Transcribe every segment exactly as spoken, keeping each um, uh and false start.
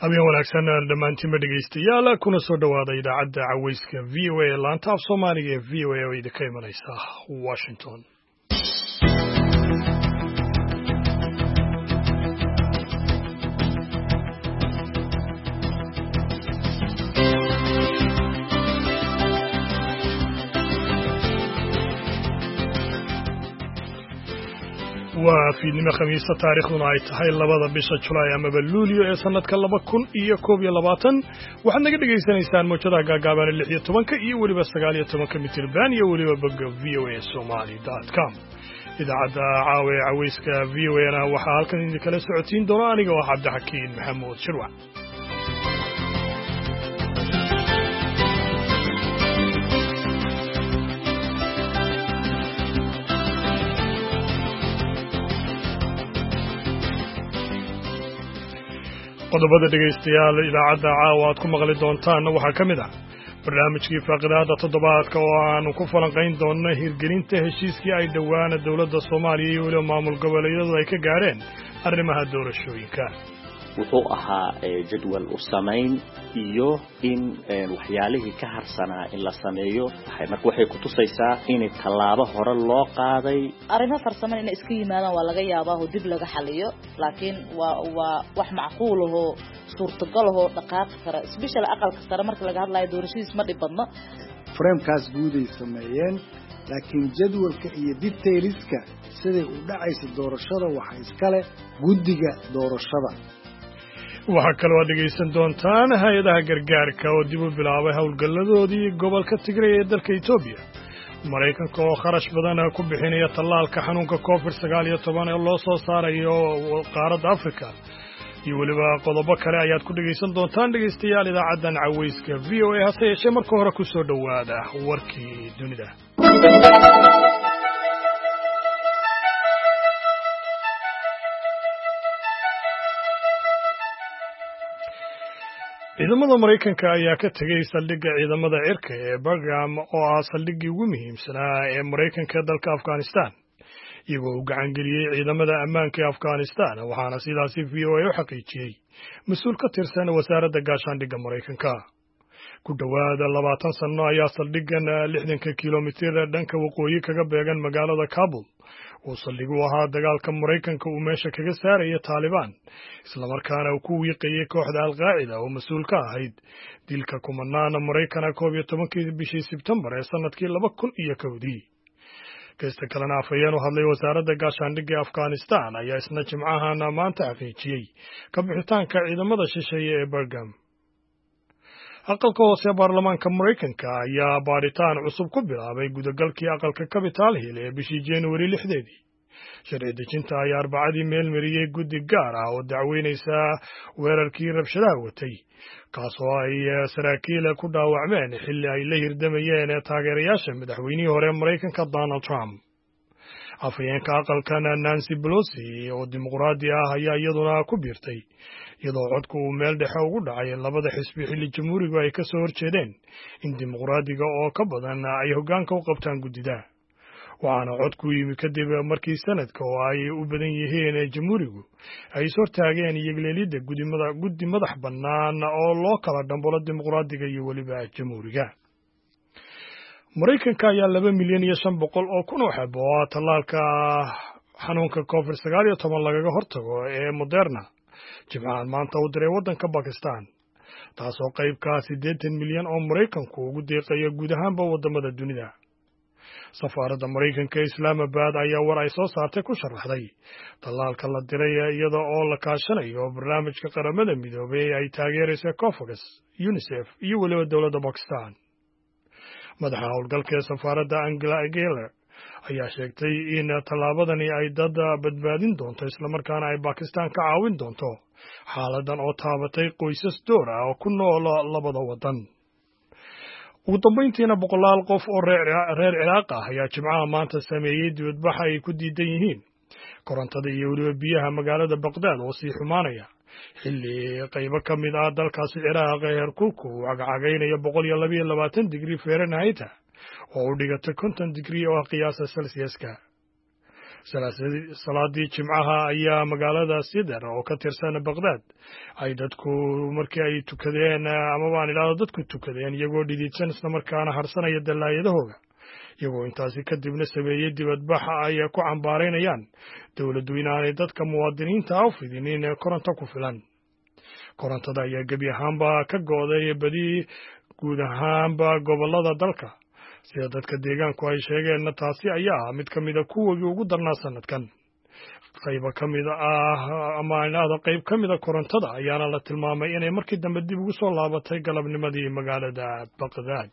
habeen wanaagsan dhammaantiinba dhegaystayaal kuna soo dhowaada idaacadda cawayska v o a ee laanta af soomaaliga ee v o a oo idinka imanaysa washington. waa fiidnimo khamiista taariikhduna ay tahay labada bisha julaay amaba luulyo ee sanadka laba kun iyo koob iyo labaatan waxaad naga dhegaysanaysaan mawjadaha gaagaaban lix iyo tobanka iyo weliba sagaal iyo tobanka mitirban iyo weliba bogga v o a somali dot com. idaacadda caawa ee cawayska v o a na waxaa halkan idinkala socotiin doona aniga oo cabdixakiin maxamuud shirwac. qodobada dhegaystayaal idaacadda caawa aad ku maqli doontaanna waxaa ka mid ah barnaamijkii faaqidaada toddobaadka oo aanu ku falanqayn doonno hirgelinta heshiiskii ay dhowaana dowladda soomaaliya iyo weliba maamul goboleedyadu ay ka gaadheen arrimaha doorashooyinka. wuxuu ahaa jadwal u samayn iyo in waxyaalihii ka harsanaa in la sameeyo marka waxay ku tusaysaa in tallaabo hore loo qaaday. arrimo farsamo inay iska yimaadaan waa laga yaabaa oo dib laga xaliyo laakiin waa waa wax macquul ah oo suurtagal ah oo dhaqaaqi kara special aqalka sare marka laga hadlayo doorashadiis ma dhibadna. framekaas guud ay sameeyeen laakiin jadwalka iyo detailska siday u dhacaysa doorashada waxa iskale guddiga doorashada. waxaa kaloo aad dhegaysan doontaan hay-adaha gargaarka oo dib u bilaabay howlgalladoodii gobolka tigray ee dalka etoobiya. maraykanka oo kharash badan ku bixinaya tallaalka xanuunka covid sagaal iyo toban ee loo soo saarayo qaaradda afrika iyo weliba qodobo kale ayaad ku dhegaysan doontaan dhegaystayaal idaacaddan cawayska v o a hase yeeshee marka hore ku soo dhowaada warkii dunida. ciidamada maraykanka ayaa ka tegay saldhigga ciidamada cirka ee Bagram oo ah saldhiggii ugu muhiimsanaa ee maraykanka ee dalka Afghanistan iyagoo u gacan geliyey ciidamada ammaanka ee Afghanistan waxaana sidaasi v o a u xaqiijiyey mas-uul ka tirsan wasaaradda gaashaandhigga maraykanka. ku dhowaada labaatan sano ayaa saldhiggan lixdanka kilomitir dhanka waqooyi kaga beegan magaalada Kabul uu saldhig u ahaa dagaalka maraykanka uu meesha kaga saaraya Taliban islamarkaana uu ku wiiqayay kooxda al-qaacida oo mas-uul ka ahayd dilka kumanaan Maraykana koob iyo tobankii bishii Sebtembar ee sanadkii laba kun iyo kowdii. kasta kalena afhayeen u hadlay wasaaradda gaashaandhigga Afghanistan ayaa isna jimcahana maanta xaqiijiyey ka bixitaanka ciidamada shisheeye ee Bagram. aqalka hoose baarlamaanka maraykanka ayaa baadhitaan cusub ku bilaabay gudagalkii aqalka Capitol Hill ee bishii January lixdeedii. sharci dejinta ayaa arbacadii meel mariyey guddi gaar ah oo dacweynaysa weerarkii rabshadaha watay kaasoo ay saraakiil ku dhaawacmeen xilli ay la hirdamayeen taageerayaasha madaxweynihii hore maraykanka Donald Trump. afhayeenka aqalkan Nancy Pelosi oo dimuqraadi ah ayaa iyaduna ku biirtay iyadoo codku uu meel dhexe ugu dhacay labada xisbi xilli jamhuurigu ay ka soo horjeedeen in dimuqraadiga oo ka badan ay hoggaanka u qabtaan guddida. waxaana codku yimi kadib markii sanadka oo ay u badan yihiin jamhuurigu ay is hortaageen iyagleelidda guddi madax bannaan oo loo kala dhambolo dimuqraadiga iyo weliba jamhuuriga. maraykanka ayaa laba milyan iyo shan boqol oo kun oo xabo oo tallaalka xanuunka covid sagaal iyo toban lagaga hortago ee Moderna jimcahan maanta u diray waddanka Bakistan taasoo qayb ka ah siddeetan milyan oo maraykanku ugu deeqaya guud ahaanba waddamada dunida. safaaradda maraykanka ee Islamabad ayaa war ay soo saartay ku sharaxday tallaalka la diray iyada oo la kaashanayo barnaamijka qaramada midoobay ee ay taageerayso COVAX, UNICEF iyo weliba dowladda Bakistan. madaxa howlgalka ee safaaradda Angela Aguilar ayaa sheegtay in tallaabadani ay dad badbaadin doonto islamarkaana ay Bakistan ka caawin doonto xaaladan oo taabatay qoysas door ah oo ku nool labada waddan. ugu dambayntiina boqolaal qof oo reer Ciraaq ah ayaa jimcaha maanta sameeyey dibadbax ay ku diidan yihiin korontada iyo weliba biyaha magaalada Baghdad oo sii xumaanaya xilli qaybo ka mid ah dalkaasi Ciraaq ee heerkulku uu cagacagaynayo boqol iyo laba iyo labaatan digrii Fahrenheit oo u dhigata konton digrii oo qiyaasa Celsiuska. salaadii jimcaha ayaa magaalada Sidar oo ka tirsan Baghdad ay dadku markii ay tukadeen ama baan ilaado dadku tukadeen iyagoo dhididsan isla markaana harsanaya dalaayadahooga iyagoo intaasi kadibna sameeyay dibadbax ay ku cambaareynayaan dawladdu inaanay dadka muwaadiniinta u fidinin koronto ku filan. korontada ayaa gebi ahaanba ka go'day badi guud ahaanba gobolada dalka sida dadka deegaanku ay sheegeen. taasi ayaa mid ka mid ah kuwii ugu darnaa sanadkan. qayb ka mid ah ama inaada qayb ka mid ah korontada ayaana la tilmaamay inay markii dambe dib ugu soo laabatay galabnimadii magaalada Baghdad.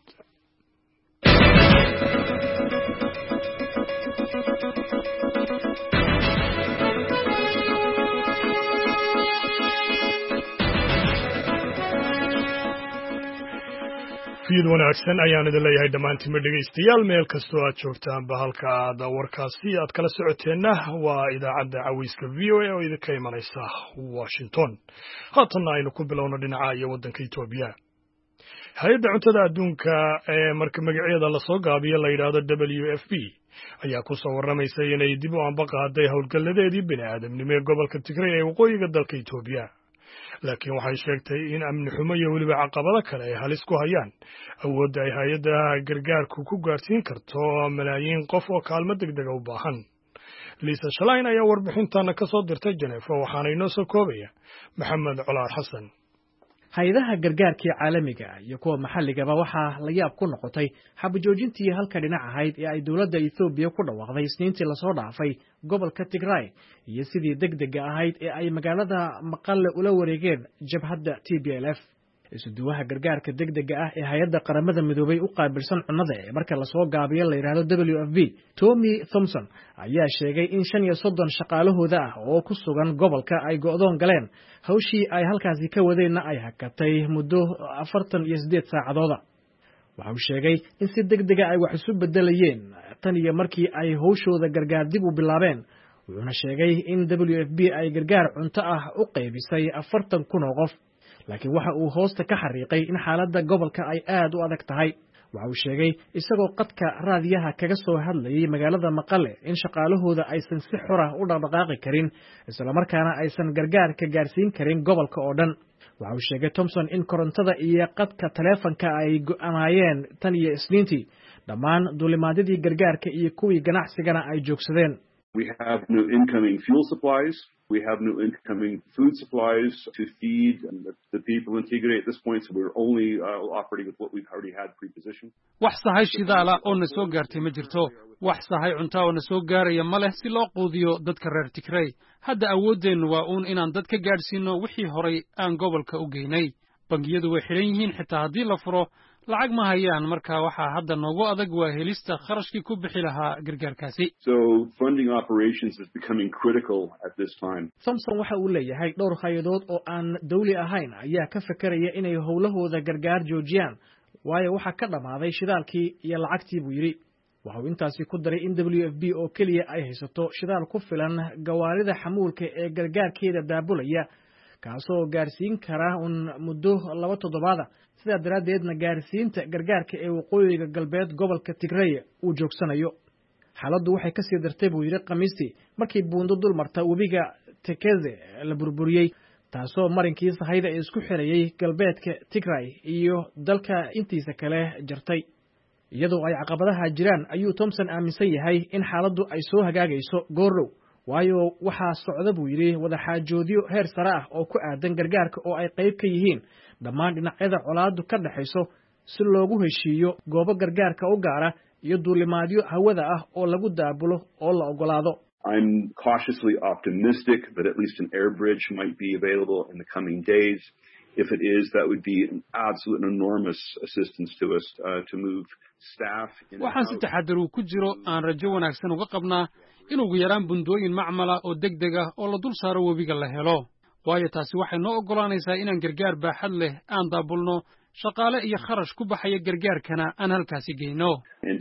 fiid wanaagsan ayaan idin leeyahay dhammaantiin dhegaystayaal meel kastoo aad joogtaan ba halka aad warkaasi aad kala socoteenna waa idaacadda cawayska v o a oo idinka imanaysa Washington. haatanna aynu ku bilowno dhinaca iyo waddanka Itoobiya. hay-adda cuntada adduunka ee marka magaceeda lasoo gaabiyo la yidhaahdo W F P ayaa ku soo warramaysa inay dib u ambaqaaday howlgalladeedii bini'aadamnimo ee gobolka Tigray ee waqooyiga dalka Itoobiya. laakiin waxay sheegtay in amni xumo iyo weliba caqabado kale ay halis ku hayaan awoodda ay hay-adda gargaarku ku gaarsiin karto malaayiin qof oo kaalmo degdega u baahan. Lisa Schlein ayaa warbixintan ka soo dirtay Geneva waxaana inoo soo koobaya Maxamed Colaar Xasan. hay-adaha gargaarkii caalamiga iyo kuwa maxalligaba waxaa la yaab ku noqotay xabajoojintii halka dhinac ahayd ee ay dowladda Ethiopia ku dhawaaqday isniintii la soo dhaafay gobolka Tigray iyo sidii degdega ahayd ee ay magaalada Maqale ula wareegeen jabhadda T B L F. isuduwaha gargaarka degdega ah ee hay'adda qaramada midoobay u qaabilsan cunnada ee marka la soo gaabiyo la yiraahdo W F P Tommy Thompson ayaa sheegay in shan iyo soddon shaqaalahooda ah oo ku sugan gobolka ay go'doon galeen hawshii ay halkaasi ka wadeenna ay hakatay muddo afartan iyo siddeed saacadood. waxa uu sheegay in si degdega ay wax isu bedelayeen tan iyo markii ay hawshooda gargaar dib u bilaabeen. wuxuuna sheegay in W F P ay gargaar cunto ah u qaybisay afartan kun oo qof. laakiin waxa uu hoosta ka xariiqay in xaaladda gobolka ay aad u adag tahay. waxa uu sheegay isagoo qadka raadiyaha kaga soo hadlayay magaalada Maqale in shaqaalahooda aysan si xor ah u dhaqdhaqaaqi karin isla markaana aysan gargaar ka gaarsiin karin gobolka oo dhan. waxa uu sheegay Thompson in korontada iyo qadka taleefanka ay go'aanayeen tan iyo isniintii dhammaan duulimaadyadii gargaarka iyo kuwii ganacsigana ay joogsadeen. We have no incoming fuel supplies. We have no incoming food supplies to feed the, the people in Tigray at this point, so we're only uh, operating with what we've already had pre-positioned. wax sahay shidaala oo na soo gaartay ma jirto. wax sahay cunto oo na soo gaaraya ma leh si loo quudiyo dadka reer Tigray. hadda awoodeennu waa uun inaan dadka gaadhsiino wixii horay aan gobolka u geynay. bangiyadu way xiran yihiin xitaa haddii la furo lacag ma hayaan marka waxa hadda noogu adag waa helista kharashkii ku bixi lahaa gargaarkaasi. So funding operations is becoming critical at this time. Thompson waxa uu leeyahay dhowr hay'adood oo aan dawli ahayn ayaa ka fakaraya inay howlahooda gargaar joojiyaan waayo waxa ka dhamaaday shidaalkii iyo lacagtii buu yiri. waxa uu intaasi ku daray in W F P oo kaliya ay haysato shidaal ku filan gawaarida xamuulka ee gargaarkeeda daabulaya kaasoo gaarsiin kara un muddo laba toddobaad sidaa daraaddeedna gaarsiinta gargaarka ee waqooyiga galbeed gobolka Tigray uu joogsanayo. xaaladdu waxay ka sii dartay buu yiri Khamiistii markii buundo dul marta webiga Tekeze la burburiyay taasoo marinkii sahayda isku xirayay galbeedka Tigray iyo dalka intiisa kale jartay. iyadoo ay caqabadaha jiraan ayuu Thompson aaminsan yahay in xaaladdu ay soo hagaagayso goordhow waayo waxa socda buu yiri wada xaajoodiyo heer sare ah oo ku aadan gargaarka oo ay qayb ka yihiin dhammaan dhinacyada colaadu ka dhaxayso si loogu heshiiyo goobo gargaarka u gaara iyo duulimaadyo hawada ah oo lagu daabulo oo la ogolaado. I'm cautiously optimistic that at least an air bridge might be available in the coming days. If it is, that would be an absolute enormous assistance to us uh, to move staff. waxaan si taxadar ku jiro aan rajo wanaagsan uga qabnaa in ugu yaraan bundooyin macmala oo degdeg ah oo la dul saaro webiga la helo. waayo taasi waxay noo ogolaanaysaa inaan gargaar baaxad leh aan daabulno shaqaale iyo kharash ku baxaya gargaarkana aan halkaasi geyno.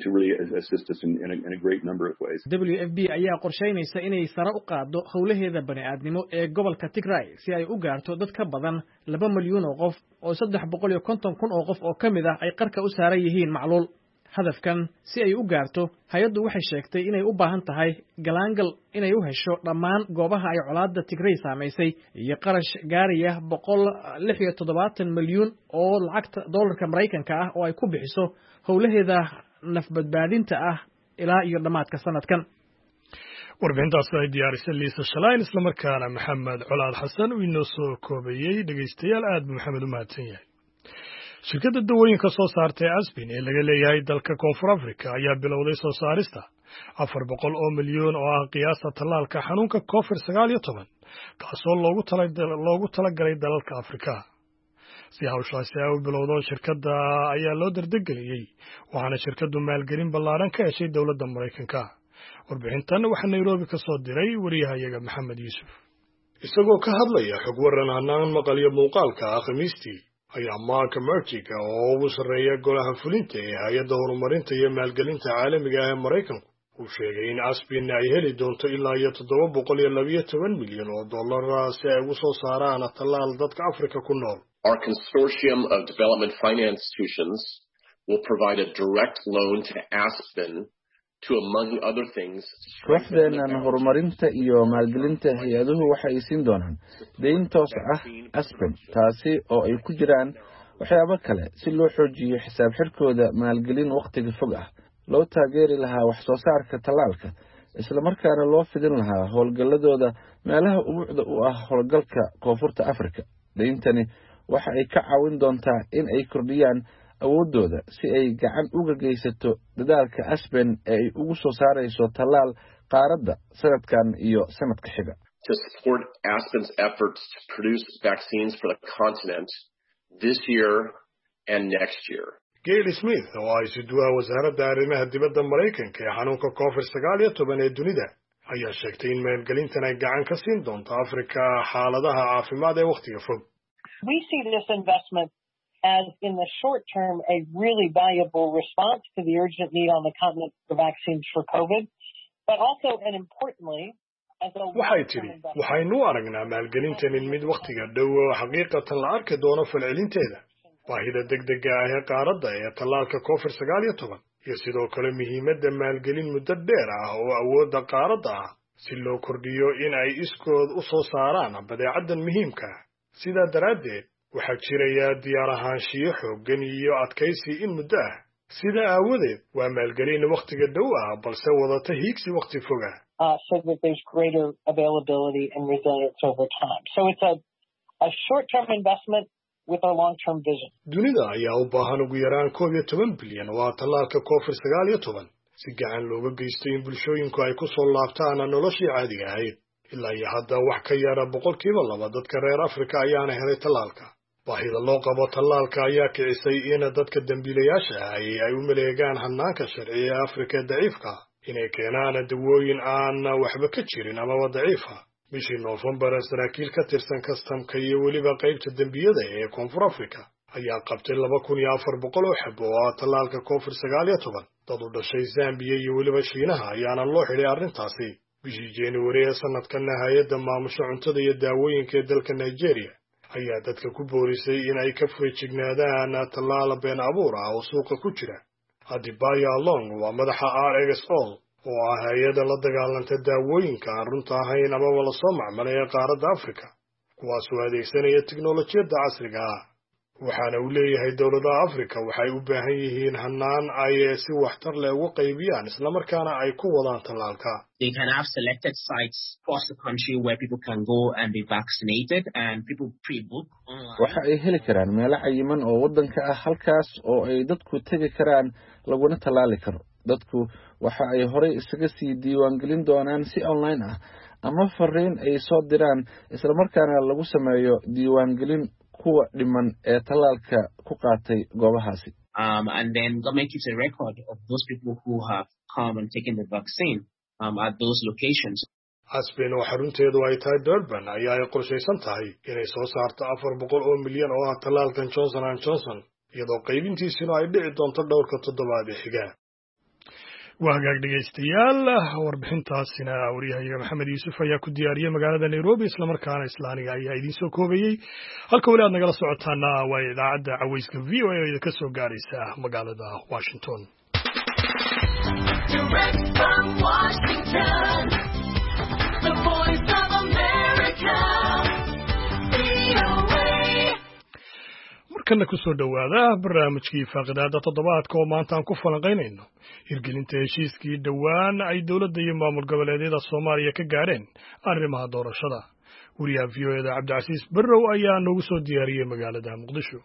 W F P ayaa qorsheynaysa inay sare u qaado howlaheeda bani'aadnimo ee gobolka Tigray si ay u gaarto dad ka badan laba milyan oo qof oo saddex boqol iyo konton kun oo qof oo ka mid ah ay qarka u saaran yihiin macluul. hadafkan si ay u gaarto hay-addu waxay sheegtay inay u baahan tahay galaangal inay u hesho dhammaan goobaha ay colaadda Tigray saamaysay iyo qarash gaaraya boqol lix iyo toddobaatan milyuun oo lacagta dollarka Mareykanka ah oo ay ku bixiso howlaheeda nafbadbaadinta ah ilaa iyo dhamaadka sanadkan. warbixintaas ay diyaarisay Liisa Shalayn isla markaana Maxamed Colaad Xasan uu inoo soo koobayay dhageystayaal aad buu Maxamed u mahadsan yahay. shirkadda dawooyinka soo saartay Aspen ee laga leeyahay dalka Koonfur Afrika ayaa bilowday soo saarista afar boqol oo milyan oo ah qiyaasta tallaalka xanuunka Covid sagaal iyo toban kaasoo loogu talagalay loogu talagalay dalalka Afrika. si hawshaasi ay u bilowdo shirkadda ayaa loo dardargeliyay waxaana shirkaddu maalgelin ballaaran ka heshay dowladda Mareykanka. warbixintan waxaa Nairobi ka soo diray wariyahayaga Maxamed Yuusuf. isagoo ka hadlaya xog waran hanaan maqal iyo muuqaalka Khamiistii ayaa Mark Mertig oo ugu sarreeya golaha fulinta ee hay'adda horumarinta iyo maalgelinta caalamiga ah ee Mareykanku uu sheegay in Aspen ay heli doonto ilaa iyo toddoba boqol iyo laba iyo toban milyan oo dollar si ay ugu soo saaraan tallaal dadka Afrika ku nool. Our consortium of development finance institutions will provide a direct loan to Aspen to, among other things, kooxdeenan horumarinta iyo maalgelinta hay-aduhu waxay siin doonaan deyn toos ah Aspen taasi oo ay ku jiraan waxyaabo kale si loo xoojiyo xisaab xirkooda maalgelin waqtiga fog ah loo taageeri lahaa wax soo saarka tallaalka isla markaana loo fidin lahaa howlgalladooda meelaha ubuucda u ah howlgalka Koonfurta Afrika. deyntani waxa ay ka caawin doontaa in ay kordhiyaan awoodooda si ay gacan uga geysato dadaalka Aspen ee ay ugu soo saarayso tallaal qaaradda sanadkan iyo sanadka xiga. To support Aspen's efforts to produce vaccines for the continent this year and next year. Gail Smith oo ay sidoo wasaaradda arrimaha dibadda Mareykanka ee xanuunka Covid sagaal iyo toban ee dunida ayaa sheegtay in maalgelintan ay gacan ka siin doonto Afrika xaaladaha caafimaad ee waqtiga fog. We see this investment as, in the short term, a really valuable response to the urgent need on the continent for vaccines for COVID, but also, and importantly, as a waxay tiri waxaynu aragnaa maalgelintan in mid waqtiga dhow xaqiiqatan la arki doono falcelinteeda baahida degdega ah ee qaaradda ee tallaalka Covid sagaal iyo toban iyo sidoo kale muhiimadda maalgelin muddo dheer ah oo awoodda qaaradda ah si loo kordhiyo in ay iskood u soo saaraan badeecadan muhiimka ah. sidaa daraaddeed waxaa jiraya diyaar ahaanshiyo xooggan iyo adkaysi in muddo ah. sida aawadeed waa maalgelin waqtiga dhow ah balse wadata hiigsi waqti fog ah. Uh, so that there's greater availability and resilience over time. So it's a, a short-term investment with a long-term vision. dunida ayaa u baahan ugu yaraan koob iyo toban bilyan oo ah tallaalka Covid sagaal iyo toban si gacan looga geysto in bulshooyinku ay ku soo laabtaan noloshii caadiga ahayd. ilaa iyo hadda wax ka yara boqolkiiba laba dadka reer Afrika ayaana helay tallaalka. baahida loo qabo tallaalka ayaa kicisay in dadka dambiilayaasha ah ay u maleegaan hannaanka sharciga ee Afrika daciifka inay keenaan dawooyin aan waxba ka jirin ama daciifa. bishii Noofambar saraakiil ka tirsan kastamka iyo weliba qaybta dambiyada ee Koonfur Afrika ayaa qabtay laba kun iyo afar boqol oo xabo oo tallaalka Covid sagaal iyo toban. dad u dhashay Zambia iyo weliba Shiinaha ayaana loo xidhay arrintaasi. bishii January ee sanadkan hay'adda maamusha cuntada iyo daawooyinka ee dalka Nigeria ayaa dadka ku boorisay in ay ka feejignaadaan tallaal been abuur ah oo suuqa ku jira. Adebayo Along waa madaxa R X O oo ah hay'adda la dagaalanta daawooyinka aan runta ahayn ama wala soo macmalay ee qaaradda Afrika kuwaasoo adeegsanaya tiknoolajiyadda casriga ah. waxaana uu leeyahay dowladaha Afrika waxay u baahan yihiin hanaan ay si waxtar leh ugu qaybiyaan isla markaana ay ku wadaan tallaalka. They can have selected sites across the country where people can go and be vaccinated and people pre-book online. waxa ay heli karaan meelo cayiman oo wadanka ah halkaas oo ay dadku tagi karaan laguna tallaali karo. dadku waxa ay horey isaga sii diiwaangelin doonaan si online ah ama fariin ay soo diraan isla markaana lagu sameeyo diiwaangelin kuwa dhiman ee tallaalka ku qaatay goobahaasi. Um, and then government keeps a record of those people who have come and taken the vaccine um, at those locations. Aspen oo xarunteedu ay tahay Durban ayaa ay qorshaysan tahay inay soo saarto afar boqol oo milyan oo ah tallaalkan Johnson and Johnson iyadoo qaybintiisuna ay dhici doonto dhowrka toddobaad ee xiga. waa hagaag dhegeystayaal warbixintaasina wariyahayaga Maxamed Yuusuf ayaa ku diyaariyay magaalada Nairobi isla markaana islaaniga ayaa idin soo koobayay. halka wali aad nagala socotaana waa idaacadda cawayska V O A ee ka soo gaaraysa magaalada Washington. Direct from Washington, the voice of America, V O A. markana ku soo dhawaada barnaamijkii faaqidaada toddobaadka oo maanta aan ku falanqaynayno hirgelinta heshiiskii dhowaan ay dowladda iyo maamul goboleedyada Soomaaliya ka gaareen arrimaha doorashada. wariyaha V O A da Cabdicasiis Barrow ayaa noogu soo diyaariyey magaalada Muqdisho.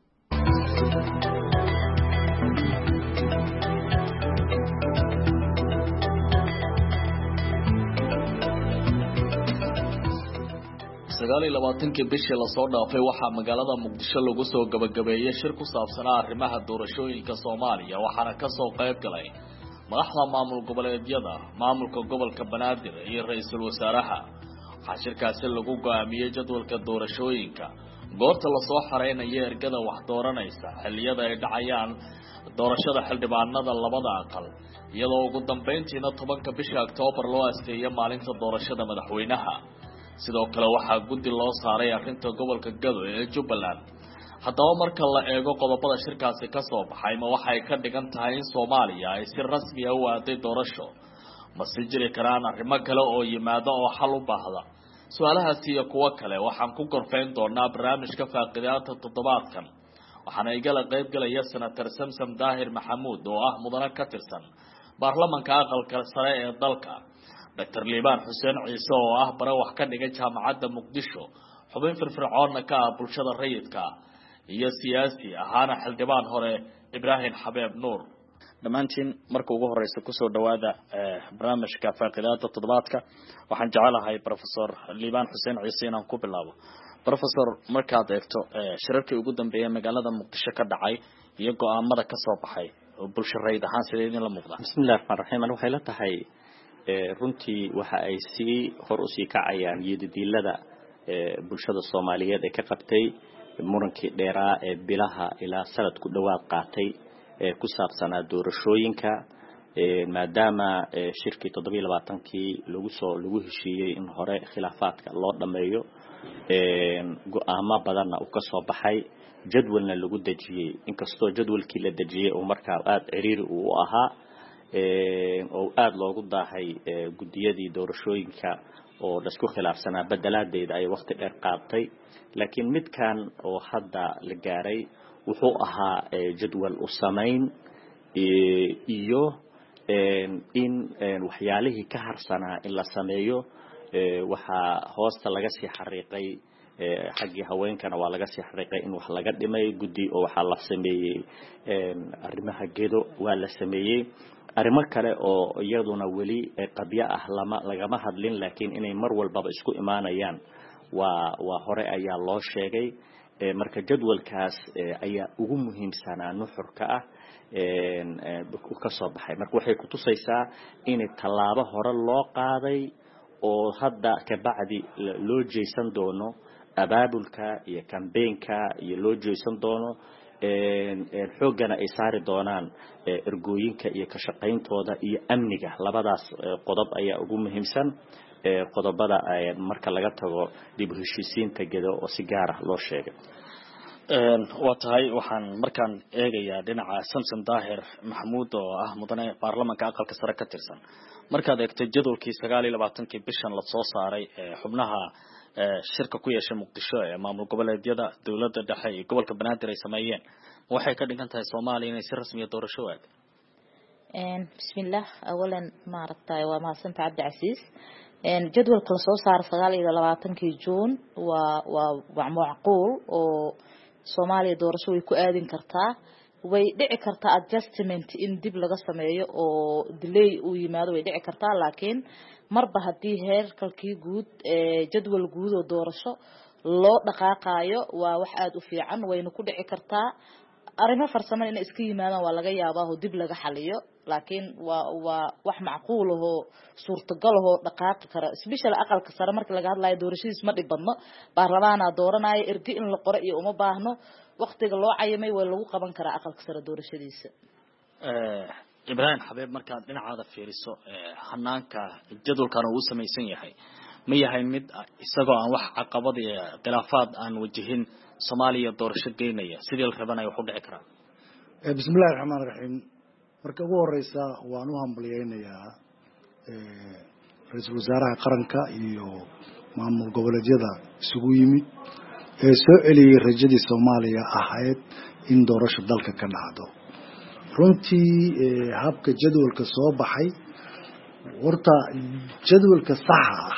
sagaal iyo labaatankii bishii la soo dhaafay waxaa magaalada Muqdisho lagu soo gabagabeeyay shir ku saabsanaa arrimaha doorashooyinka Soomaaliya waxaana ka soo qayb galay madaxda maamul goboleedyada maamulka gobolka Banaadir iyo ra'iisul wasaaraha. waxaa shirkaasi lagu go'aamiyay jadwalka doorashooyinka goorta la soo xareynayo ergada wax dooranaysa xilliyada ay dhacayaan doorashada xildhibaanada labada aqal iyadoo ugu dambeyntiina tobanka bisha Oktoobar loo asteeyay maalinta doorashada madaxweynaha. sidoo kale waxaa guddi loo saaray arrinta gobolka Gado ee Jubbaland. haddaba marka la eego qodobada shirkaasi ka soo baxay ma waxay ka dhigan tahay in Soomaaliya ay si rasmi ah u aaday doorasho ma si jiri karaan arrimo kale oo yimaado oo xal u baahda? su'aalahaasi iyo kuwo kale waxaan ku gorfayn doonaa barnaamijka faaqidaada toddobaadkan waxaana igala qayb galaya senator Samsam Daahir Maxamuud oo ah mudane ka tirsan baarlamaanka aqalka sare ee dalka, Doctor Liibaan Xuseen Ciise oo ah bare wax ka dhigay jaamacadda Muqdisho, xubin firfircoon ka ah bulshada rayidka iyo siyaasi ahaana xildhibaan hore Ibraahim Xabeeb Nuur. dhammaantiin marka ugu horeysa ku soo dhawaada barnaamijka faaqidaada toddobaadka waxaan jecelahay Professor Liibaan Xuseen Ciise inaan ku bilaabo. Professor, markaad eegto shirarkii ugu dambeeyay magaalada Muqdisho ka dhacay iyo go'aamada ka soo baxay bulsho rayid ahaan sidee idin la muuqda? bismillaahir rahmaanir rahiim. waxay la tahay runtii waxa ay sii hor u sii kacayaan yididilada bulshada Soomaaliyeed ee ka qabtay murankii dheeraa ee bilaha ilaa sanad ku dhawaad qaatay ee ku saabsanaa doorashooyinka maadaama shirkii toddoba iyo labaatankii lagu soo lagu heshiiyey in hore khilaafaadka loo dhameeyo go'aamo badanna uu ka soo baxay jadwalna lagu dejiyey inkastoo jadwalkii la dejiyey oo markaa aad ciriiri uu ahaa oo aad loogu daahay gudiyadii doorashooyinka oo isku khilaafsanaa bedeladeeda ay waqti dheer qaatay. laakiin midkan oo hadda la gaaray wuxuu ahaa jadwal u sameyn iyo in waxyaalihii ka harsanaa in la sameeyo. waxaa hoosta laga sii xariiqay xaggii haweenkana waa laga sii xariiqay in wax laga dhimay guddi oo waxaa la sameeyey arrimaha gedo waa la sameeyey. arrimo kale oo iyaduna weli qabya ah lama lagama hadlin laakiin inay mar walba isku imaanayaan waa waa hore ayaa loo sheegay. marka jadwalkaas ayaa ugu muhiimsanaa nuxurka ah ka soo baxay. marka waxay ku tusaysaa in tallaabo hore loo qaaday oo hadda ka bacdi loo jeesan doono abaabulka iyo campaignka iyo loo jeesan doono xoogana ay saari doonaan ergooyinka iyo ka shaqayntooda iyo amniga. labadaas qodob ayaa ugu muhiimsan qodobada marka laga tago dib u heshiisiinta gedo oo si gaar ah loo sheegay. waa tahay waxaan markaan eegayaa dhinaca Samsam Daahir Maxamuud oo ah mudane baarlamaanka aqalka sare ka tirsan. markaad eegto jadwalkii sagaal iyo labaatankii bishan la soo saaray xubnaha shirka ku yeeshay Muqdisho ee maamul goboleedyada dawladda dhexe iyo gobolka Banaadir ay sameeyeen waxay ka dhigan tahay Soomaaliya inay si rasmi ah doorasho waad. een bismillah awalan ma aragtay waa mahadsan Cabdicasiis. een jadwalka la soo saaray sagaal iyo labaatankii Juun waa waa macquul oo Soomaaliya doorasho way ku aadin kartaa. way dhici kartaa adjustment in dib laga sameeyo oo delay uu yimaado way dhici kartaa laakiin marba hadii heerkalkii guud ee jadwal guud oo doorasho loo dhaqaaqayo waa wax aad u fiican wayna ku dhici kartaa. arrimo farsamo in iska yimaadaan waa laga yaabaa oo dib laga xaliyo laakiin waa waa wax macquul ah oo suurtagal ah oo dhaqaaqi kara especially aqalka sare marka laga hadlayo doorashadiis ma dhibadno baarlamaana dooranaya ergi in la qoro iyo uma baahno waqtiga loo cayimay waa lagu qaban karaa aqalka sare doorashadiisa. ee Ibraahim Xabeeb markaad dhinacaada fiiriso hanaanka jadwalkan uu sameeysan yahay ma yahay mid isagoo aan wax caqabad iyo khilaafaad aan wajihin Soomaaliya doorasho geynaya sidii la rabanayo wuxuu dhici karaa. bismillaahir rahmaanir rahiim marka ugu horeysa waan u hambaliyeynayaa ra-iisul wasaaraha qaranka iyo maamul goboleedyada isugu yimid ee soo celiyey rajadii Soomaaliya ahayd in doorasho dalka ka dhacdo runtii habka jadwalka soo baxay warta jadwalka sax ah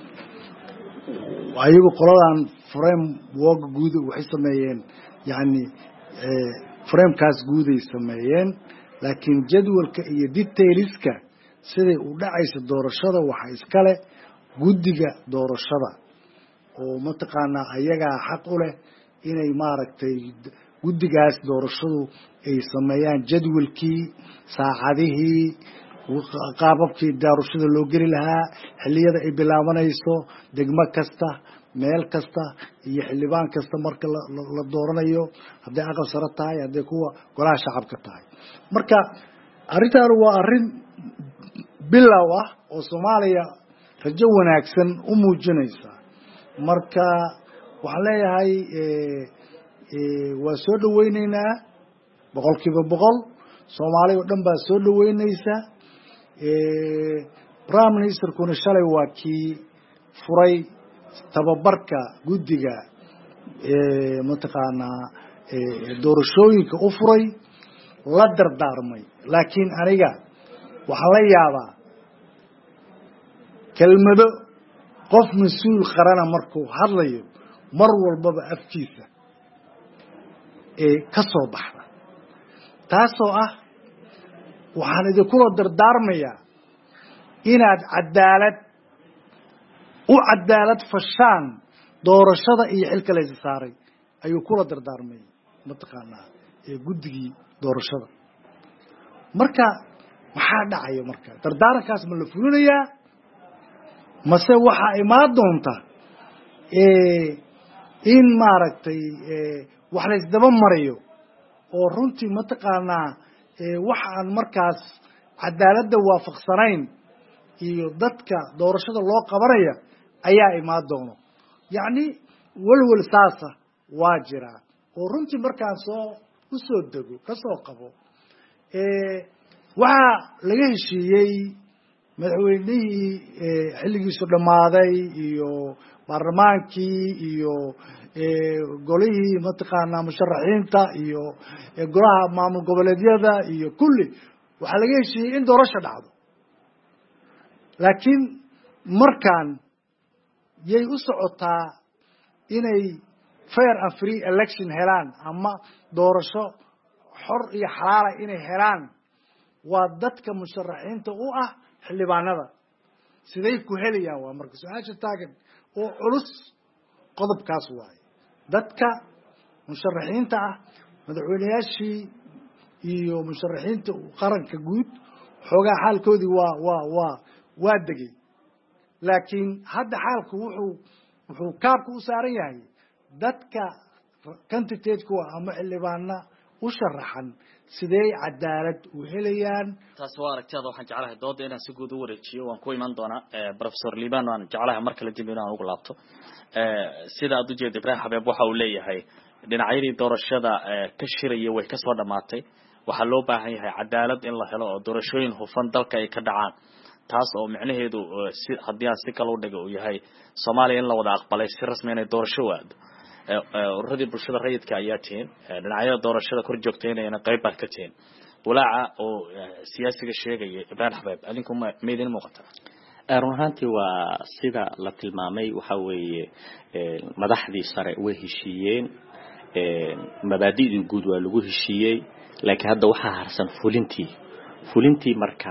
ayagu qoladan frame work guud waxay sameeyeen yani frame kaas guud ay sameeyeen laakiin jadwalka iyo detailska sida uu dhacayso doorashada waxa iska leh guddiga doorashada oo mataqaana ayaga xaq u leh inay maaragtay guddigaas doorashadu ay sameeyaan jadwalkii saacadihii qaababkii doorashada loo geli lahaa xilliyada ay bilaabanayso degmo kasta meel kasta iyo xildhibaan kasta marka la dooranayo haddii aqal sare tahay haddii kuwa golaha shacabka tahay marka arrintan waa arrin bilow ah oo Soomaaliya rajo wanaagsan u muujinaysa marka waxaan leeyahay waa soo dhaweynaynaa boqolkiiba boqol Soomaaliya oo dhan baa soo dhaweynaysa prime minister kuna shalay waa kii furay tababarka guddiga mataqaana doorashooyinka u furay la dardaarmay laakiin aniga waxaa la yaabaa kelmado qof mas-uul qarana markuu hadlayo mar walbaba afkiisa ee ka soo baxda taasoo ah waxaan idinkula dardaarmayaa inaad cadaalad u cadaalad fashaan doorashada iyo xilka la is saaray ayuu kula dardaarmay mataqaanaa ee guddigii doorashada marka maxaa dhacaya marka dardaarankaas ma la fulinayaa mase waxa imaan doonta ee in maaragtay wax la isdaba marayo oo runtii mataqaanaa waxa aan markaas cadaaladda waafaqsanayn iyo dadka doorashada loo qabanaya ayaa imaan doono yacni walwal saasa waa jiraa oo runtii markaan soo u soo dego ka soo qabo waxaa laga heshiiyey madaxweynihii xilligiisu dhammaaday iyo baarlamaankii iyo golihii mataqaanaa musharaxiinta iyo golaha maamul goboleedyada iyo kulli waxaa laga heshiiyey in doorasho dhacdo laakiin markaan yay u socotaa inay fair and free election helaan ama doorasho xor iyo xalaala inay helaan waa dadka musharaxiinta u ah xildhibaanada siday ku helayaan waa marka su-aasha taagan oo culus qodobkaas waaye dadka musharaxiinta ah madaxweyneyaashii iyo musharaxiinta qaranka guud xoogaa xaalkoodii waa waa waa waa degay laakiin hadda xaalku wuxuu wuxuu kaabka u saaran yahay dadka candidateku ama xildhibaana u sharaxan sidee cadaalad u helayaan taas waa aragtiyada waxaan jeclahay dooda inaan si guud u wareejiyo waan ku iman doonaa professor Liban waan jeclahay mar kale dib inaan ugu laabto sida aad u jeedo Ibrahim Xabeeb waxa uu leeyahay dhinacyadii doorashada ka shiraya way ka soo dhamaatay waxa loo baahan yahay cadaalad in la helo oo doorashooyin hufan dalka ay ka dhacaan taas oo micnaheedu si haddii aan si kale u dhigo uu yahay Soomaaliya in la wada aqbalay si rasmi ah inay doorasho waado ururada bulshada rayidka ayaa tiin dhinacyada doorashada kor joogteynayna qayb baa ka tiin walaaca oo siyaasiga sheegaya Ibrahim Xabeeb adinku ma meedin muuqata run ahaantii waa sida la tilmaamay waxa weeye madaxdii sare way heshiiyeen mabaadi'dii guud waa lagu heshiiyey laakiin hadda waxaa harsan fulintii fulintii marka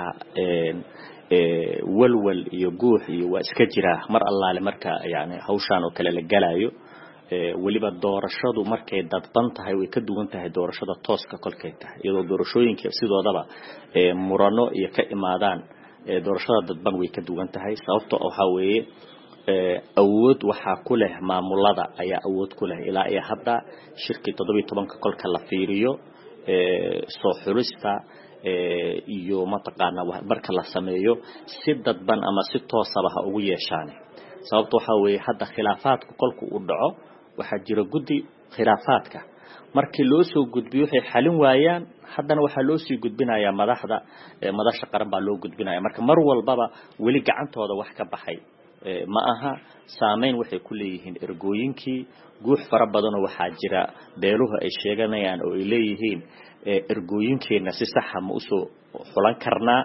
walwal iyo guux iyo waa iska jira mar allaale marka yani hawshan oo kale la galayo waliba doorashadu markay dadban tahay way ka duwan tahay doorashada tooska kolkay tahay iyadoo doorashooyinka sidoodaba murano iyo ka imaadaan doorashada dadban way ka duwan tahay sababtoo waxa weeye awood waxa ku leh maamulada ayaa awood ku leh ilaa ay hadda shirkii toddoba iyo toban kolka la fiiriyo soo xulista iyo mataqaana marka la sameeyo si dadban ama si toosaba ha ugu yeeshaan sababtoo waxa weeye hadda khilaafaadku kolku u dhaco waxa jira guddi khilaafaadka markii loo soo gudbiyo waxay xalin waayaan haddana waxaa loo sii gudbinayaa madaxda madasha qaran baa loo gudbinaya marka mar walbaba weli gacantooda wax ka baxay ma aha saameyn waxay ku leeyihiin ergooyinkii guux fara badan oo waxaa jira beeluhu ay sheeganayaan oo ay leeyihiin ergooyinkeena si sax ah ma usoo xulan karnaa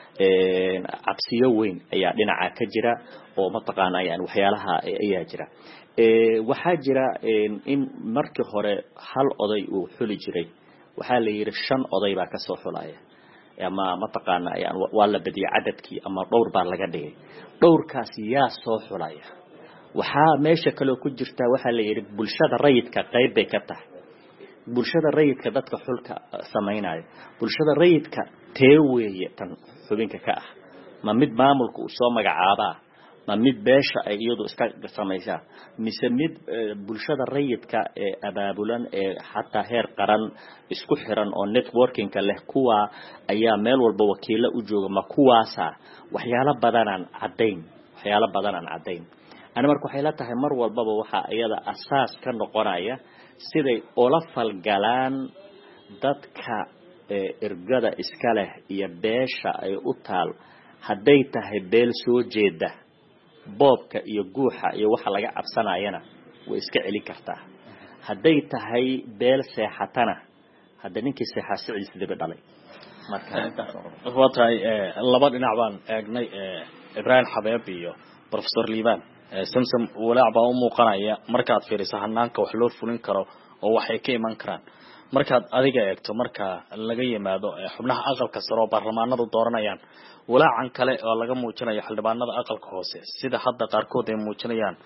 cabsiyo weyn ayaa dhinaca ka jira oo mataqaana ayaan waxyaalaha ayaa jira waxaa jira in markii hore hal oday uu xuli jiray waxaa la yiri shan oday baa ka soo xulaya ama mataqaana ayaan waa la badiyay cadadkii ama dhowr baa laga dhigay dhowrkaas yaa soo xulaya waxaa meesha kale ku jirta waxaa la yiri bulshada rayidka qayb bay ka tahay bulshada rayidka dadka xulka sameynaya bulshada rayidka teeweeye tan xubinka ka ah ma mid maamulku uu soo magacaabaa ma mid beesha ay iyadu iska sameeysaa mise mid bulshada rayidka ee abaabulan ee xataa heer qaran isku xiran oo networking-ka leh kuwa ayaa meel walba wakiilo u jooga ma kuwaasa waxyaalo badan aan cadeyn waxyaalo badan aan cadeyn ana marka waxay la tahay mar walbaba waxa iyada asaas ka noqonaya siday ola falgalaan dadka ergada iska leh iyo beesha ay u taal haday tahay beel soo jeeda boobka iyo guuxa iyo waxa laga cabsanayana way iska celi kartaa haday tahay beel seexatana hada ninkii seexaasiis dib dhalay marka waatay laba dhinac baan eegnay Ibrahim Xabeeb iyo Professor Liban samsam walaac baa u muuqanaya markaad fiiriso hanaanka wax loo fulin karo oo waxay ka iman karaan markaad adiga eegto marka laga yimaado xubnaha aqalka sare oo baarlamaanadu dooranayaan walaacan kale oo laga muujinayo xildhibaanada aqalka hoose sida hadda qaarkood ay muujinayaan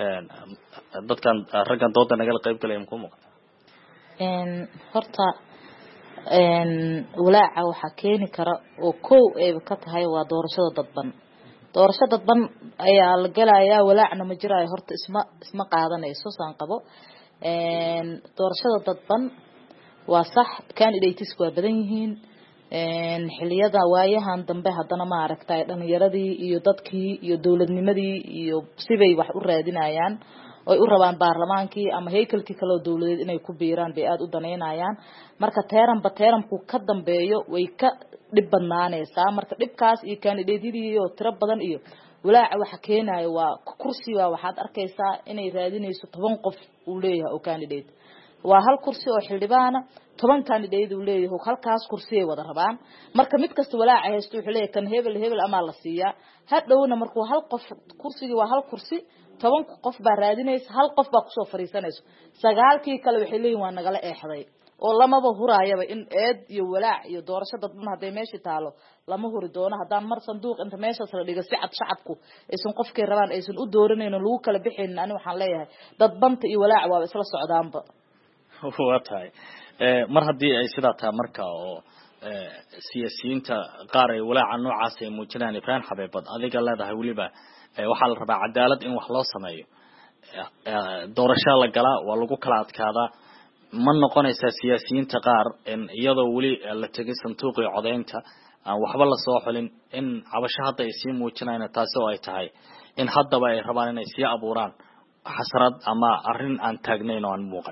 dadkan raggan dooda naga qayb galay ku muuqata een horta een walaaca waxa keeni kara oo koow ay ka tahay waa doorashada dadban doorashada dadban ayaa la galayaa walaacna ma jiraayo horta isma isma qaadanayso saan qabo een doorashada dadban waa sax candidates waa badan yihiin een xiliyada waayahan dambe hadana ma aragtay dhalinyaradii iyo dadkii iyo dawladnimadii iyo sibay wax u raadinayaan oo u rabaan baarlamaankii ama haykalkii kale oo dawladeed inay ku biiraan bay aad u daneynayaan marka teeranba teeranku ka dambeeyo way ka dib badnaanaysaa marka dhibkaas iyo candidateedii iyo tiro badan iyo walaaca waxa keenayo waa kursi waa waxaad arkaysaa inay raadinayso toban qof uu leeyahay oo candidate waa hal kursi oo xildhibaana toban candidate uu leeyahay halkaas kursi ay wada rabaan marka mid kasta walaaca haysto wuxuu leeyahay kan hebel hebel ama la siiya hadhowna markuu hal qof kursiga waa hal kursi toban qof baa raadinaysa hal qof baa ku soo fariisanayso sagaalkii kale waxay leeyihiin waa nagala eexday oo lamaba huraayaba in eed iyo walaac iyo doorasho dadban haday meesha taalo lama huri doono hadaan mar sanduuq inta meeshaas la dhigo si cad shacabku aysan qofkay rabaan aysan u dooranayno lagu kala bixin ani waxaan leeyahay dadbanta iyo walaac waa isla socdaanba waa tahay mar haddii ay sidaa tahay marka oo siyaasiyiinta qaar ay walaaca noocaas ay muujinayaan Ibrahim Xabeebad adiga leedahay waliba waxaa la rabaa cadaalad in wax loo sameeyo doorasho la galaa waa lagu kala adkaadaa ma noqonaysa siyaasiyiinta qaar in iyadoo wali la tagay sanduuqii codeynta aan waxba la soo xulin in cabasho hadda ay sii muujinayaan taas oo ay tahay in haddaba ay rabaan inay sii abuuraan xasarad ama arrin aan taagnayn oo aan muuqan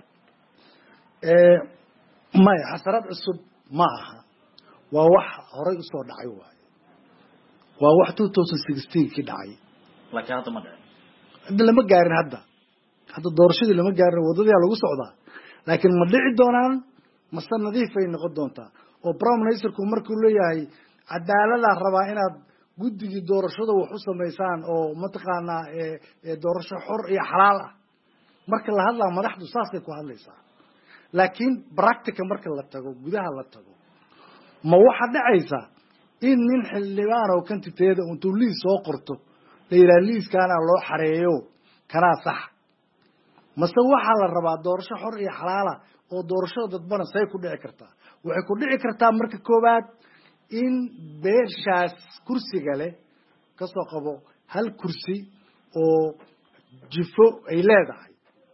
ee ma xasarad cusub ma aha waa wax horay u soo dhacay waay waa wax two thousand sixteen ki dhacay laakiin hadda ma dhacay hadda lama gaarin hadda hadda doorashadii lama gaarin wadadii lagu socdaa laakiin ma dhici doonaan mase nadiif ay noqon doontaa oo prime ministerku markuu leeyahay cadaalada rabaa inaad guddigii doorashada wax u sameysaan oo mataqaana ee doorasho xor iyo xalaal ah marka la hadlaa madaxdu saasay ku hadlaysaa laakiin practical marka la tago gudaha la tago ma waxa dhacaysa in nin xildhibaan oo kantiteeda intuu liis soo qorto la yiraahdo liiskaana loo xareeyo kana sax mase waxa la rabaa doorasho xor iyo xalaal ah oo doorashada dadbana say ku dhici kartaa waxay ku dhici kartaa marka koobaad in beeshaas kursiga leh ka soo qabo hal kursi oo jifo ay leedahay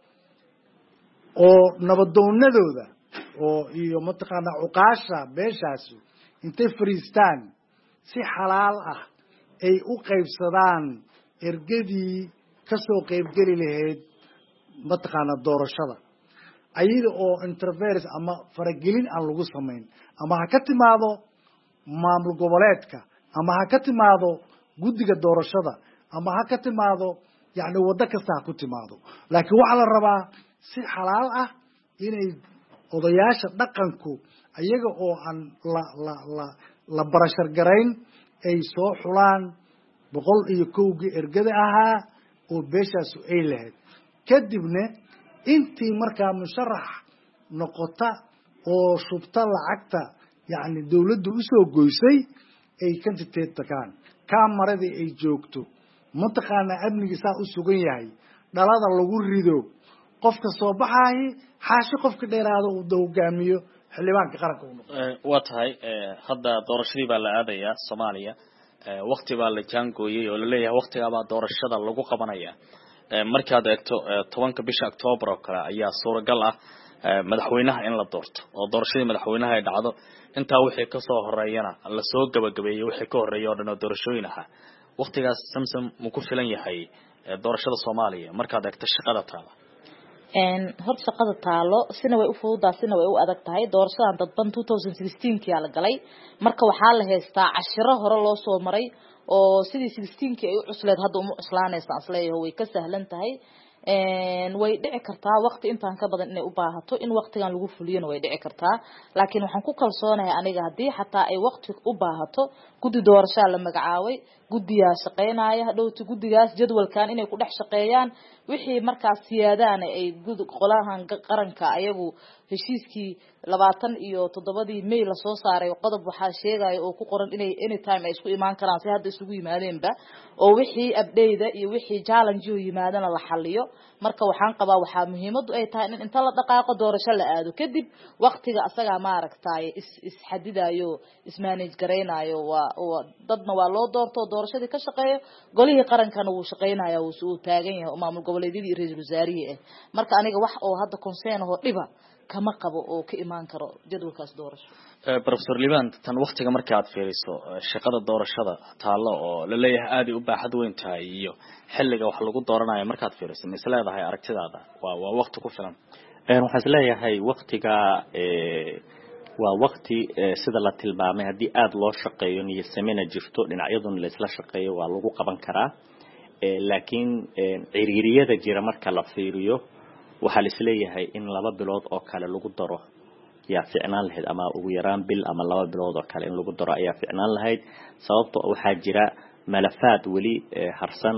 oo nabadoonadooda oo iyo mataqaana uqaasha beeshaas intay fariistaan si xalaal ah ay u qaybsadaan ergadii ka soo qayb gali lahayd mataqaana doorashada ayada oo interference ama faragelin aan lagu samayn ama ha ka timaado maamul goboleedka ama ha ka timaado guddiga doorashada ama ha ka timaado yacni waddo kasta ha ku timaado laakiin waxaa la rabaa si xalaal ah inay odayaasha dhaqanku ayaga oo aan la la la la barashar garayn ay soo xulaan boqol iyo kowgii ergada ahaa oo beeshaasu ay lahayd kadibna intii markaa musharax noqota oo shubta lacagta yacni dawladdu usoo goysay ay kantiteed tagaan kamaradii ay joogto mataqaanaa amnigii saa u sugan yahay dhalada lagu rido qofka soo baxaahi xaashi qofka dheeraada uu hogaamiyo xildhibaanka qaranka u noqdo waa tahay hadda doorashadii baa la aadayaa Soomaaliya waqti baa la jaangooyay oo la leeyahay waqtigaaba doorashada lagu qabanaya markaad eegto tobanka bisha October oo kale ayaa suuragal ah madaxweynaha in la doorto oo doorashadii madaxweynaha ay dhacdo inta wixii ka soo horeeyana la soo gabagabeeyay wixii ka horeeyay oo dhan doorashooyin ah waqtigaas samsam mu ku filan yahay doorashada Soomaaliya markaad eegto shaqada taala een hor shaqada taalo sina way u fududaa sina way u adag tahay doorashadan dadban twenty sixteen kii la galay marka waxaa la heystaa cashiro hore loo soo maray oo sidii sixteen kii ay u cusleed hadda uma cuslaanaysan asleeyahay way ka sahlan tahay een way dhici kartaa waqti intaan ka badan inay u baahato in waqtigan lagu fuliyana way dhici kartaa laakiin waxaan ku kalsoonahay aniga hadii xataa ay waqti u baahato guddi doorasho la magacaabay guddiga shaqeynaya hadhowti guddigaas jadwalkan inay ku dhex shaqeeyaan wixii markaas siyaadaan ay gud qolahan qaranka ayagu heshiiskii labaatan iyo toddobadii May la soo saaray qodob waxa sheegay oo ku qoran inay anytime ay isku imaan karaan si hadda isugu yimaadeenba oo wixii update iyo wixii challenge oo yimaadana la xalliyo marka waxaan qabaa waxa muhiimadu ay tahay in inta la dhaqaaqo doorasho la aado kadib waqtiga asaga ma aragtay is is xadidayo is manage gareynayo waa dadna waa loo doorto doorashadii ka shaqeeyo golihii qarankana uu shaqeynaya uu soo taagan yahay maamul goboleedyadii ra'iisul wasaariye marka aniga wax oo hadda concern oo dhiba kama qabo oo ka imaan karo jadwalkaas doorasho professor Liban tan waqtiga marka aad fiiriso shaqada doorashada taalo oo la leeyahay aad u baaxad weyn tahay iyo xilliga wax lagu dooranayo marka aad fiiriso misleedahay aragtidaada waa waa waqti ku filan ee waxaan leeyahay waqtiga ee waa waqti sida la tilmaamay hadii aad loo shaqeeyo niyo samina jirto dhinacyaduna la isla shaqeeyo waa lagu qaban karaa ee laakiin ciriiriyada jira marka la fiiriyo waxa la isleeyahay in laba bilood oo kale lagu daro yaa fiicnaan lahayd ama ugu yaraan bil ama laba bilood oo kale in lagu daro ayaa fiicnaan lahayd sababtoo waxa jira malafaad wali harsan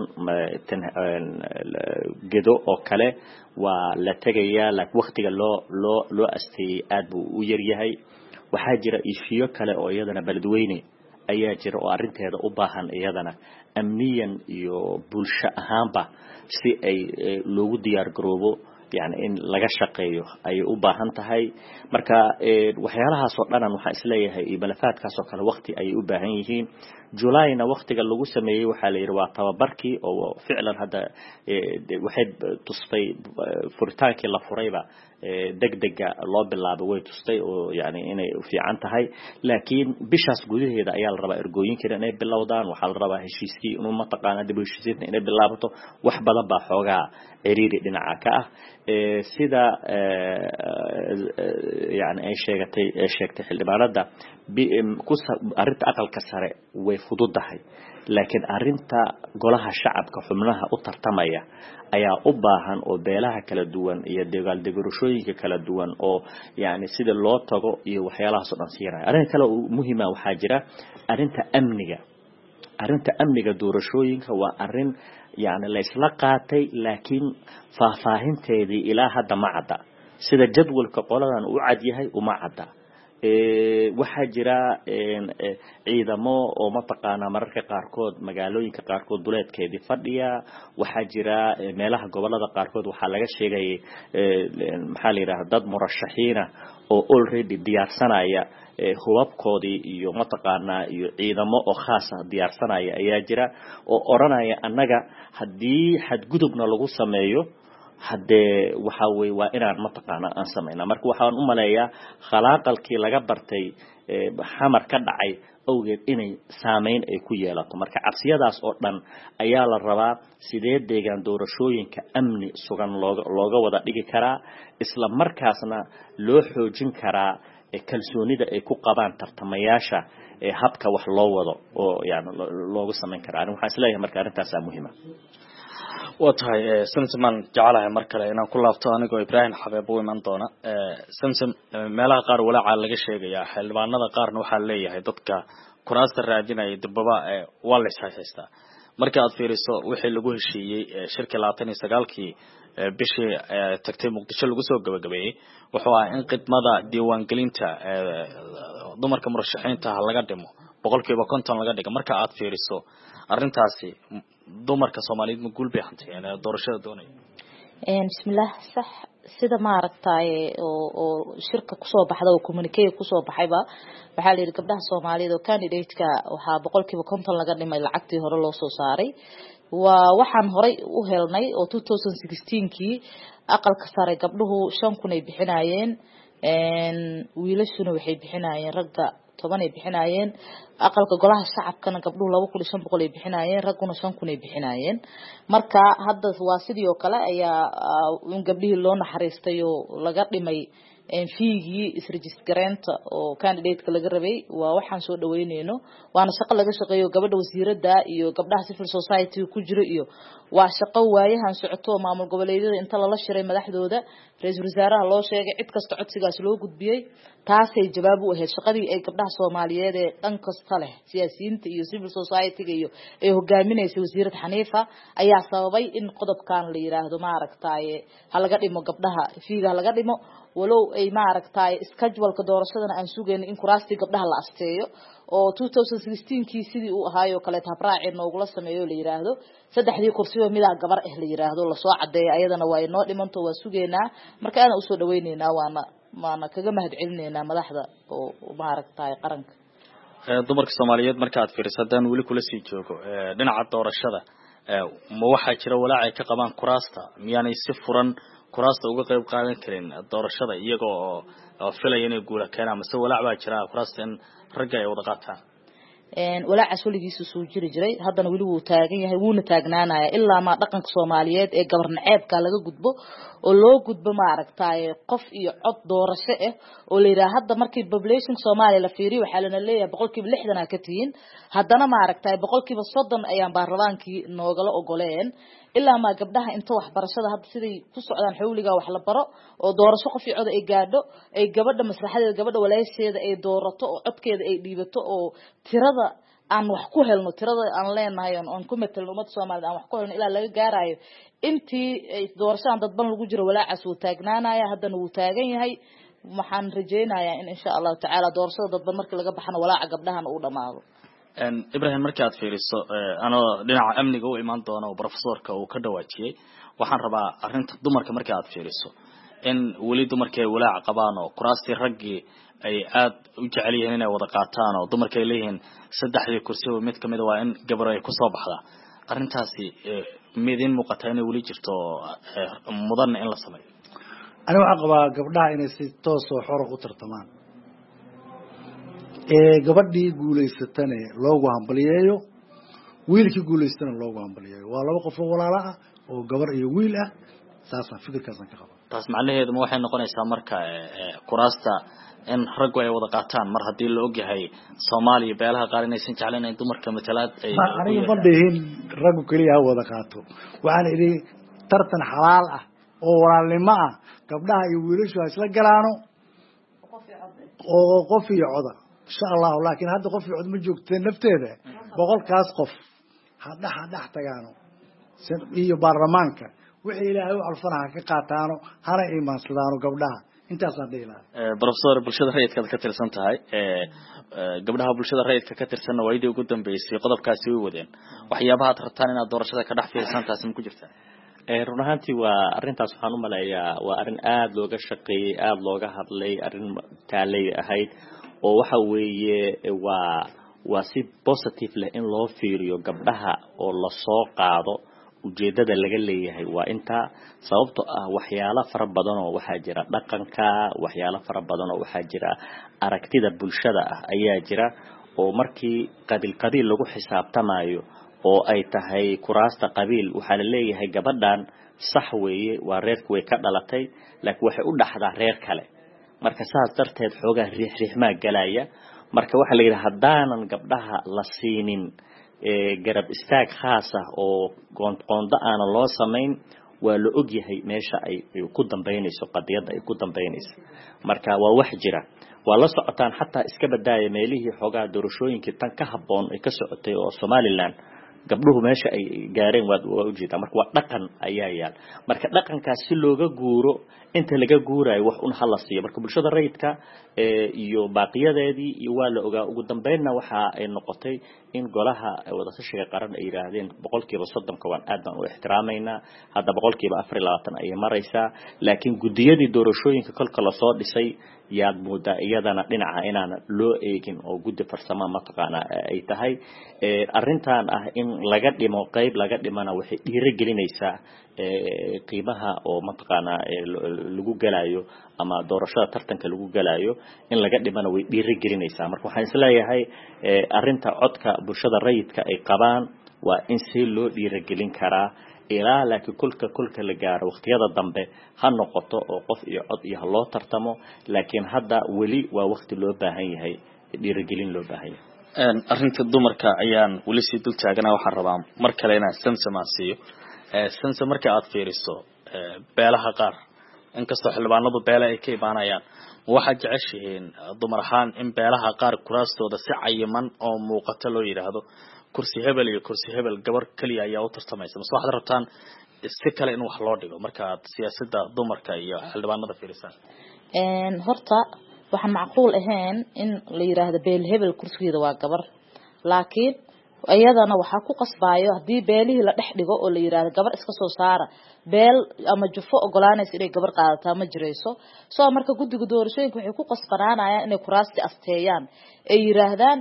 gedo oo kale waa la tagayaa laakiin waqtiga loo loo loo asteeyay aad buu u yar yahay waxa jira ishiyo kale oo iyadana baladweyne ayaa jira oo arinteeda u baahan iyadana amniyan iyo bulsho ahaanba si ay loogu diyaar garoobo يعني إن laga shaqeeyo ay u baahan tahay marka waxyaalahaas oo dhan waxa isleeyahay malafaadkaas oo kale waqti ay u baahan yihiin Julayna waqtiga lagu sameeyay waxa la yiraahdaa tababarkii oo ficlan hada waxay tustay furitaankii la furayba degdega loo bilaabo way tustay oo yani inay u fiican tahay laakiin bishaas gudaheeda ayaa la rabaa ergooyinka inay bilowdaan waxa la rabaa heshiiskii inuu ma taqaana dib u heshiisiin inay bilaabato wax badan baa xoogaa ciriiri dhinaca ka ah sida yani ay sheegatay ay sheegtay xildhibaanada arinta aqalka sare way fududahay laakiin arinta golaha shacabka xubnaha u tartamaya ayaa u baahan oo beelaha kala duwan iyo deegaal deegarashooyinka kala duwan oo yani sida loo tago iyo waxyaalahaas oo dhan siiraya arin kale oo muhiim ah waxa jira arinta amniga arinta amniga doorashooyinka waa arin يعني la isla qaatay laakiin faahfaahinteedii ilaa hadda ma cadda sida jadwalka qoladan uu cad yahay uma cadda ee waxa jira ciidamo oo ma taqaana mararka qaarkood magaalooyinka qaarkood duleedkeedii fadhiya waxa jira meelaha gobolada qaarkood waxa laga sheegay maxaa la yiraahdaa dad murashaxiina oo already diyaarsanaya hubabkoodii iyo ma taqaana iyo ciidamo oo khaas ah diyaarsanaya ayaa jira oo oranaya annaga hadii xad gudubna lagu sameeyo haddee waxa weeye waa inaan mataqaana aan samayna marka waxaan u maleeyaa khalaaqalkii laga bartay xamar ka dhacay awgeed inay saameyn ay ku yeelato marka cabsiyadaas oo dhan ayaa la rabaa sidee deegaan doorashooyinka amni sugan looga looga wada dhigi karaa isla markaasna loo xoojin karaa kalsoonida ay ku qabaan tartamayaasha ee habka wax loo wado oo yani loogu sameyn karaa aniga waxaan isleeyahay marka arrintaas aa muhiima waa tahay samsaman jecelahay mar kale inaan ku laabto anigoo Ibrahim Xabeeb u iman doona samsam meelaha qaar walaaca laga sheegayaa xildhibaanada qaarna waxaa leeyahay dadka kuraasta raadinaya dibaba waa la ishaystaa marka aad fiiriso wixii lagu heshiiyey shirka labaatan iyo sagaalkii bishii tagtay Muqdisho lagu soo gabagabeeyay wuxuu ahaa in khidmada diiwaangelinta dumarka murashaxiinta laga dhimo boqolkiiba konton laga dhigo marka aad fiiriso arrintaasi dumarka Soomaaliyeed ma guul bay hanteen doorashada doonay een bismillah sax sida ma aragtay oo oo shirka ku soo baxda oo communique ku soo baxayba waxa la yiri gabdhaha Soomaaliyeed oo candidate-ka waxa boqolkiiba konton laga dhimay lacagtii hore loo soo saaray waa waxaan horay u helnay oo two thousand sixteen-kii aqalka sare gabdhuhu shan kun ay bixinayeen een wiilashuna waxay bixinayeen ragga toban ay bixinayeen aqalka golaha shacabkana gabdhuhu laba kun iyo shan boqol ay bixinayeen ragguna shan kun ay bixinayeen marka hadda waa sidii oo kale ayaa in gabdhihii loo naxariistay oo laga dhimay een fiigii isregistraynta oo candidate-ka laga rabay waa waxaan soo dhaweyneyno waana shaqo laga shaqeeyo gabadha wasiirada iyo gabdhaha civil society ku jiro iyo waa shaqo waayahan socoto maamul goboleedyada inta la shiray madaxdooda ra'iisul wasaaraha loo sheegay cid kasta codsigaas loo gudbiyay taasay jawaab u ahayd shaqadii ay gabdhaha Soomaaliyeed ee dhan kasta leh siyaasiyiinta iyo civil society-ga iyo ay hogaaminaysay wasiirada Xaniifa ayaa sababay in qodobkan la yiraahdo ma aragtay ha laga dhimo gabdhaha fiiga laga dhimo walow ay ma aragtay schedule-ka doorashadana aan sugeyn in kuraastii gabdhaha la asteeyo oo two thousand sixteen-kii sidii uu ahaayo kale tabraaci noogula sameeyo la yiraahdo saddexdii kursi oo mid ah gabar ah la yiraahdo la soo cadeeyo ayadana waa inoo dhimanto waa sugeynaa marka aan u soo dhaweyneynaa waana maana kaga mahadcelineynaa madaxda oo ma aragtay qaranka dumarka Soomaaliyeed marka aad fiirsadaan wali kula sii joogo dhinaca doorashada ma waxa jira walaac ay ka qabaan kuraasta miyaanay si furan kuraasta uga qayb qaadan karin doorashada iyagoo oo filayeen inay guul keenaan mise walaac baa jira kuraasta in ragga ay wada qaataan een walaac aswaligiisu soo jiri jiray haddana wali wuu taagan yahay wuuna taagnaanaya ilaa ma dhaqanka Soomaaliyeed ee gabarnaceebka laga gudbo oo loo gudbo ma aragtay qof iyo cod doorasho ah oo leeyahay hadda markii population Soomaaliya la fiiriyo waxa la leeyahay boqolkiiba lixdan ka tiin haddana ma aragtay boqolkiiba soddon ayaan baarlamaankii noogala ogoleen ilaa ma gabdhaha inta wax barashada hadda sidii ku socdaan xawliga wax la baro oo doorasho qof iyo cod ay gaadho ay gabadha maslaxadeeda gabadha walaasheeda ay doorato oo codkeeda ay dhiibato oo tirada aan wax ku helno tirada aan leenahay aan ku metelno umad Soomaaliyeed aan wax ku helno ilaa laga gaarayo intii doorashadan dadban lagu jiro walaacaas uu taagnaanaya haddana uu taagan yahay waxaan rajeynayaa in insha Allah tacaala doorashada dadban markii laga baxana walaaca gabdhahan uu dhamaado een Ibrahim markii aad fiiriso ana dhinaca amniga u iman doona oo professorka uu ka dhawaajiyay waxaan rabaa arrinta dumarka markii aad fiiriso in wali dumarka ay walaac qabaan oo kuraasti raggi ay aad u jecel yihiin inay wada qaataan oo dumarka ay leeyihiin saddexdii kursi oo mid kamid waa in gabar ay ku soo baxdaa arrintaasi midin muuqata inay wali jirto mudan in la sameeyo ani waxaan qabaa gabdhaha inay si toos oo xor u tartamaan ee gabadhii guuleysatana loogu hambaliyeeyo wiilkii guuleystana loogu hambaliyeeyo waa laba qof oo walaalo ah oo gabar iyo wiil ah saasa fikirkaasaan ka qabaa taas macnaheedu ma waxay noqonaysaa marka kuraasta in raggu ay wada qaataan mar haddii la og yahay Soomaaliya beelaha qaar inaysan jeclayn in dumarka matalaad ay aniga ma dhihin raggu kaliya wada qaato waxaan idhi tartan xalaal ah oo walaalnimo ah gabdhaha iyo wiilashu isla galaano oo qof iyo coda insha Allah laakiin hadda qof iyo cod ma joogto nafteeda boqolkaas qof hadda hadda tagaano iyo baarlamaanka wixii ilaahay u alfanaha ka qaataano hana iimaansadaan gabdhaha intaas aan dhigay ee professor bulshada rayidka ka tirsan tahay ee gabdhaha bulshada rayidka ka tirsan waayidii ugu dambeysay qodobkaasi way wadeen waxyaabaha aad rabtaan inaad doorashada ka dhex fiirsan taasi ma ku jirtaa ee run ahaantii waa arrintaas waxaan u maleeyaa waa arrin aad looga shaqeeyay aad looga hadlay arrin taalay ahayd oo waxa weeye waa waa si positive leh in loo fiiriyo gabdhaha oo la soo qaado ujeedada laga leeyahay waa inta sababtoo ah waxyaalo fara badan oo waxa jira dhaqanka waxyaalo fara badan oo waxa jira aragtida bulshada ah ayaa jira oo markii qabiil qabiil lagu xisaabtamayo oo ay tahay kuraasta qabiil waxa la leeyahay gabadhan sax weeye waa reerku way ka dhalatay laakiin waxay u dhaxdaa reer kale marka saas darteed xoogaa riix riix ma galaya marka waxa la yiraahdaa hadaanan gabdhaha la siinin ee garab istaag khaas ah oo qoonda aan loo sameyn waa la og yahay meesha ay ku dambeynayso qadiyada ay ku dambeynayso marka waa wax jira waa la socotaan xataa iska badaaya meelihii xoogaa doorashooyinka tan ka haboon ay ka socotay oo Somaliland gabdhuhu meesha ay gaareen waa u jeeda marka waa dhaqan ayaa yaal marka dhaqankaas si looga guuro inta laga guurayo wax un halasiyo marka bulshada rayidka ee iyo baaqiyadeedii iyo waa la ogaa ugu dambeynna waxa ay noqotay in golaha wada tashiga qaran ay yiraahdeen boqolkiiba soddon ka waan aad baan u ixtiraamayna hadda boqolkiiba afar iyo labaatan ay maraysaa laakiin gudiyadii doorashooyinka kolka la soo dhisay yaad moodaa iyadana dhinaca inaan loo eegin oo guddi farsamo ma taqaana ay tahay ee arintan ah in laga dhimo qayb laga dhimana waxay dhiirigelinaysaa ee qiimaha oo ma taqaana lagu galayo ama doorashada tartanka lagu galayo in laga dhimana way dhiirigelinaysaa marka waxaan isleeyahay ee arinta codka bulshada rayidka ay qabaan waa in si loo dhiirigelin karaa ilaa laakiin kulka kulka la gaaro waqtiyada dambe ha noqoto oo qof iyo cod iyo loo tartamo laakiin hadda wali waa waqti loo baahan yahay dhiirigelin loo baahan yahay een arinta dumarka ayaan wali si dul taagana waxaan rabaa mar kale inaan samsamaasiyo ee samsam marka aad fiiriso beelaha qaar inkastoo xildhibaanadu beela ay ka imaanayaan waxa jeceshiin dumar ahaan in beelaha qaar kuraastooda si cayiman oo muuqato loo yiraahdo kursi hebel iyo kursi hebel gabar kaliya ayaa u tartamaysa mas waxaad rabtaan si kale in wax loo dhigo marka siyaasadda dumarka iyo xildhibaanada fiirisan een horta waxaan macquul ahayn in la yiraahdo beel hebel kursigeeda waa gabar laakiin ayadana waxa ku qasbaayo hadii beelihii la dhex dhigo oo la yiraahdo gabar iska soo saara beel ama jufo ogolaanaysa inay gabar qaadato ma jireyso soo marka guddiga doorashooyinka waxay ku qasbanaanayaan inay kuraasti asteeyaan ay yiraahdaan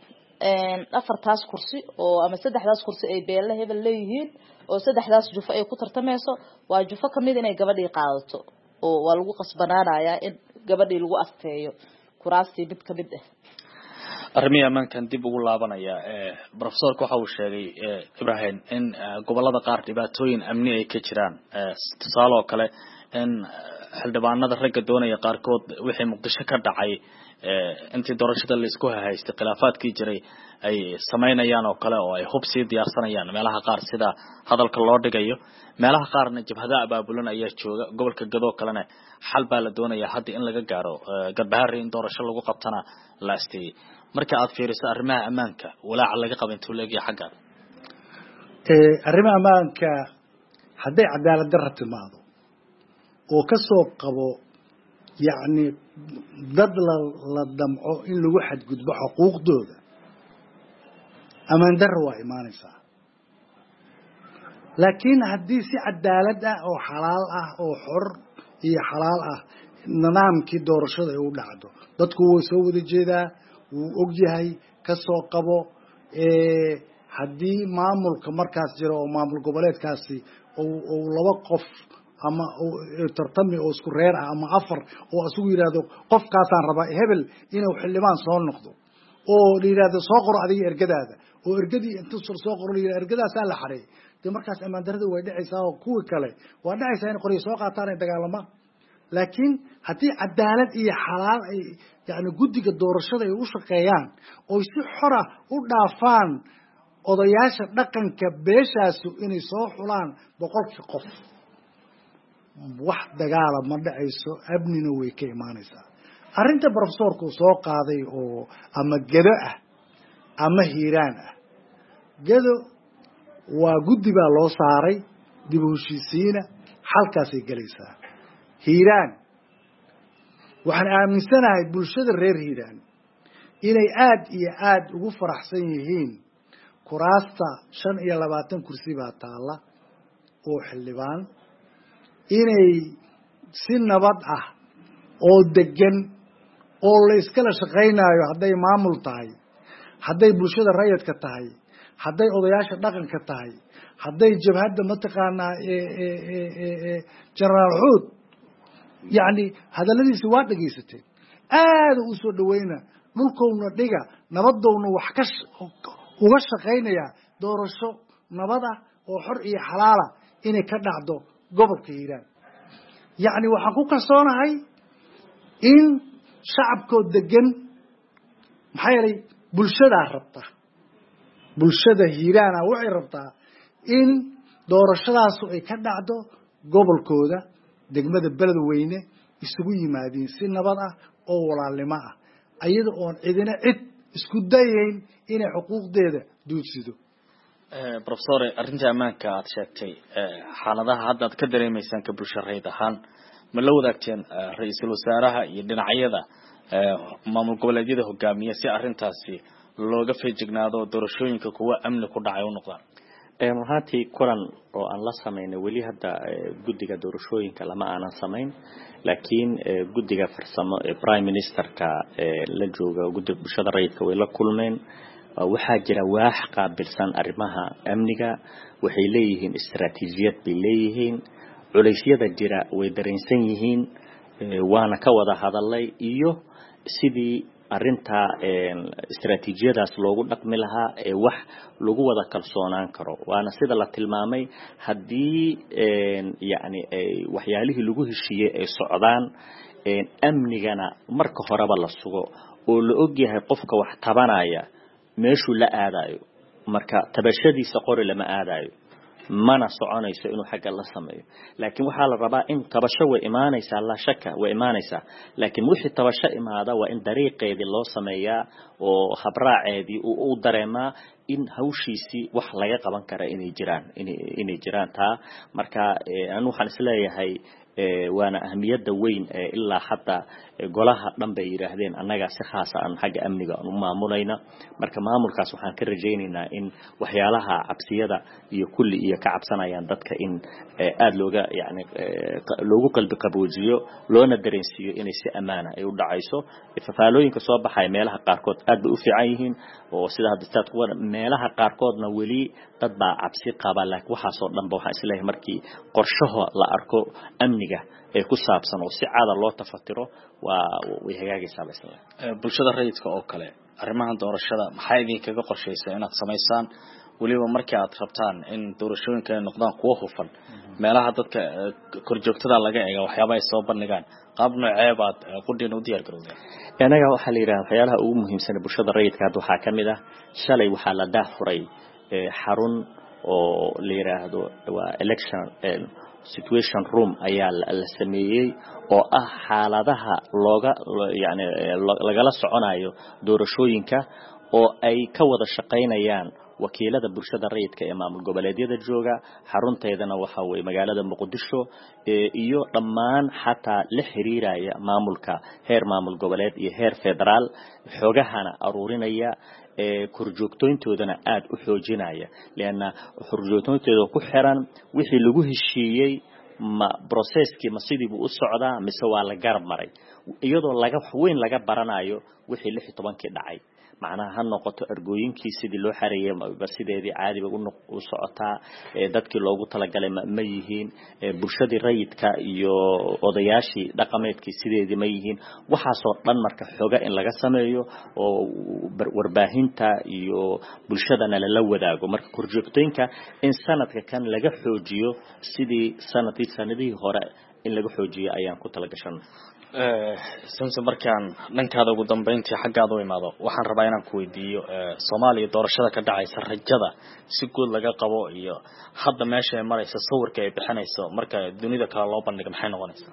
een afartaas kursi oo ama saddexdaas kursi ay beelaha hebel leeyihiin oo saddexdaas jufo ay ku tartamayso waa jufo kamid inay gabadhii qaadato oo waa lagu qasbanaanayaa in gabadhii lagu asteeyo kuraasti mid kamid ah arrimaha amankan dib ugu laabanaya ee professorku waxa uu sheegay Ibrahim in gobolada qaar dhibaatooyin amni ay ka jiraan tusaale kale in xildhibaanada ragga doonaya qaarkood wixii muqdisho ka dhacay intii doorashada la isku haystay khilaafaadkii jiray ay sameynayaan oo kale oo ay hubsi diyaarsanayaan meelaha qaar sida hadalka loo dhigayo meelaha qaarna jabhada abaabulan ayaa jooga gobolka Gado kalena xal baa la doonayaa hadda in laga gaaro Galbahaar in doorasho lagu qabtana la astay marka aad fiiriso arrimaha amaanka walaac laga qabo intuu leeyahay xagga ee arrimaha amaanka haday cadaalad darro timaado oo ka soo qabo yaani dad la damco in lagu xadgudbo xuquuqdooda amaan darro waa imaanaysaa laakiin haddii si cadaalad ah oo xalaal ah oo xor iyo xalaal ah nidaamkii doorashada ay u dhacdo dadku way soo wada jeedaa wuu og yahay ka soo qabo ee haddii maamulka markaas jiro oo maamul goboleedkaasi oo laba qof ama tartami oo isku reer ah ama afar oo asugu yiraahdo qofkaasaan rabaa hebel inuu xildhibaan soo noqdo oo yiraahdo soo qoro adiga ergadaada oo ergadii inta soo qoro yiraahdo ergadaas la xareey de markaas amaan darada way dhacaysaa oo kuwa kale waa dhacaysaa in qoriyo soo qaataan ay dagaalama laakiin haddii cadaalad iyo xalaal ay yaani guddiga doorashada ay u shaqeeyaan oo si xor ah u dhaafaan odayaasha dhaqanka beeshaas inay soo xulaan boqolkii qof wax dagaal ma dhacayso abnina way ka imaanaysaa arinta professorku soo qaaday oo ama gado ah ama hiiraan ah gado waa guddi baa loo saaray dib u heshiisiina halkaas ay galaysaa hiiraan waxaan aaminsanahay bulshada reer hiiraan inay aad iyo aad ugu faraxsan yihiin kuraasta shan iyo labaatan kursi baa taala oo xildhibaan inay si nabad ah oo degan oo la iskala shaqeynayo hadday maamul tahay hadday bulshada rayidka tahay hadday odayaasha dhaqanka tahay hadday jabhadda mataqaanaa jenaraal xuud yacni hadalladiisi waa dhegaysateen aada u soo dhaweyna dhulkowna dhiga nabadowna wax ka uga shaqaynayaa doorasho nabad ah oo xor iyo xalaala inay ka dhacdo gobolka hiiraan yacni waxaan ku kalsoonahay in shacabkoo degan maxaa yeelay bulshadaa rabta bulshada hiiraana waxay rabtaa in doorashadaasu ay ka dhacdo gobolkooda degmada beledweyne isugu yimaadiin si nabad ah oo walaalnimo ah ayada oon cidina cid isku dayayn inay xuquuqdeeda duudsido professor arrinta ammaanka aad sheegtay xaaladaha hadda aad ka dareemaysaan ka bulsho rayid ahaan ma la wadaagteen ra-iisul wasaaraha iyo dhinacyada maamul goboleedyada hogaamiya si arrintaasi looga feejignaado doorashooyinka kuwa amni ku dhacay u noqdaan runtii kulan oo aan la sameynay weli hadda guddiga doorashooyinka lama aanan samayn laakiin guddiga farsamo ee prime ministerka la jooga guddiga bulshada rayidka way la kulmeen waxaa jira waax qaabilsan arrimaha amniga waxay leeyihiin istaraatiijiyad bay leeyihiin culeysyada jira way dareensan yihiin waana ka wada hadalay iyo sidii arinta istaraatiijiyadaas loogu dhaqmi lahaa ee wax lagu wada kalsoonaan karo waana sida la tilmaamay haddii yacni waxyaalihii lagu heshiiyey ay socdaan amnigana marka horeba la sugo oo la ogyahay qofka wax tabanaya meeshuu la aadayo marka tabashadiisa qori lama aadayo mana soconayso inuu xagga la sameeyo laakiin waxa la rabaa in tabasho way imaanaysaa la shaka way imaanaysaa laakiin wixii tabasho imaada waa in dariiqeedii loo sameeyaa oo habraaceedii uu dareemaa in hawshiisi wax laga qaban kara inay jiraan inay jiraan taa marka anu waxaan isleeyahay waana ahmiyada weyn ilaa hadda golaha dhan bay yiraahdeen annaga si khaas ah xagga amniga u maamulayna marka maamulkaas waxaan ka rajaynaynaa in waxyaalaha cabsiyada iyo kulli iyo ka cabsanayaan dadka in aad looga yaani loogu qalbi qaboojiyo loona dareensiyo inay si amaana ay u dhacayso fafaalooyinka soo baxay meelaha qaarkood aad bay u fiican yihiin oo sida hadda taad ku meelaha qaarkoodna weli dad baa cabsi qaba laakiin waxa soo dhanba waxaan isleeyahay markii qorshaha la arko amniga ee ku saabsan oo si caada loo tafatiro waa way hagaagaysaa basla bulshada rayidka oo kale arrimahan doorashada maxay idin kaga qorsheysay inaad sameysaan waliba markii aad rabtaan in doorashooyinka ay noqdaan kuwo hufan meelaha dadka korjoogtada laga eego waxyaabo ay soo bandhigaan qaab noocee baad qudin u diyaar garowday anaga waxa la yiraahdaa waxyaalaha ugu muhiimsan bulshada rayidka hadda waxa kamid ah shalay waxa la daafuray xarun oo la yiraahdo waa election situation room ayaa la sameeyay oo ah xaaladaha looga yaani laga la soconayo doorashooyinka oo ay ka wada shaqeynayaan wakiilada bulshada rayidka ee maamul goboleedyada jooga xarunteedana waxa way magaalada Muqdisho iyo dhammaan xataa la xiriiraya maamulka heer maamul goboleed iyo heer federaal xogahana aruurinaya ee korjoogtoontoodana aad u xoojinaya leena korjoogtoontooda ku xiran wixii lagu heshiiyay ma processkii ma sidii buu u socdaa mise waa la garab maray iyadoo laga weyn laga baranayo wixii lix iyo tobankii dhacay macnaha ha noqoto argooyinkii sidii loo xareeyay basideedii caadiba u socotaa dadkii loogu talagalay ma yihiin bulshadii rayidka iyo odayaashii dhaqameedkii sideedii ma yihiin waxaasoo dhan marka xoga in laga sameeyo oo warbaahinta iyo bulshadana la wadaago marka korjoogtooyinka in sanadka kan laga xoojiyo sidii sanadii sanadihii hore in laga xoojiyo ayaan ku talagashanay samse markaan dhankaada ugu dambeyntii xaggaada u imaado waxaan rabaa inaan ku weydiiyo Soomaaliya doorashada ka dhacaysa rajada si guud laga qabo iyo hadda meesha ay maraysa sawirka ay bixinayso marka dunida kala loo bandhigo maxay noqonaysaa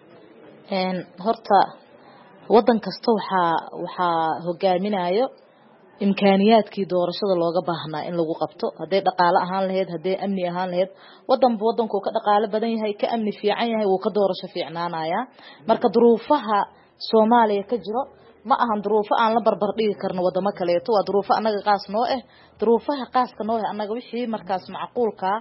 een horta wadan kasta waxa waxa hogaaminayo imkaaniyaadkii doorashada looga baahnaa in lagu qabto haday dhaqaale ahaan lahayd haday amni ahaan lahayd wadan wadanku ka dhaqaale badan yahay ka amni fiican yahay uu ka doorasho fiicnaanaya marka duruufaha Soomaaliya ka jiro ma ahan duruufo aan la barbar dhigi karno wadamo kale waa duruufo anaga qaas noo ah duruufaha qaaska noo ah anaga wixii markaas macquulka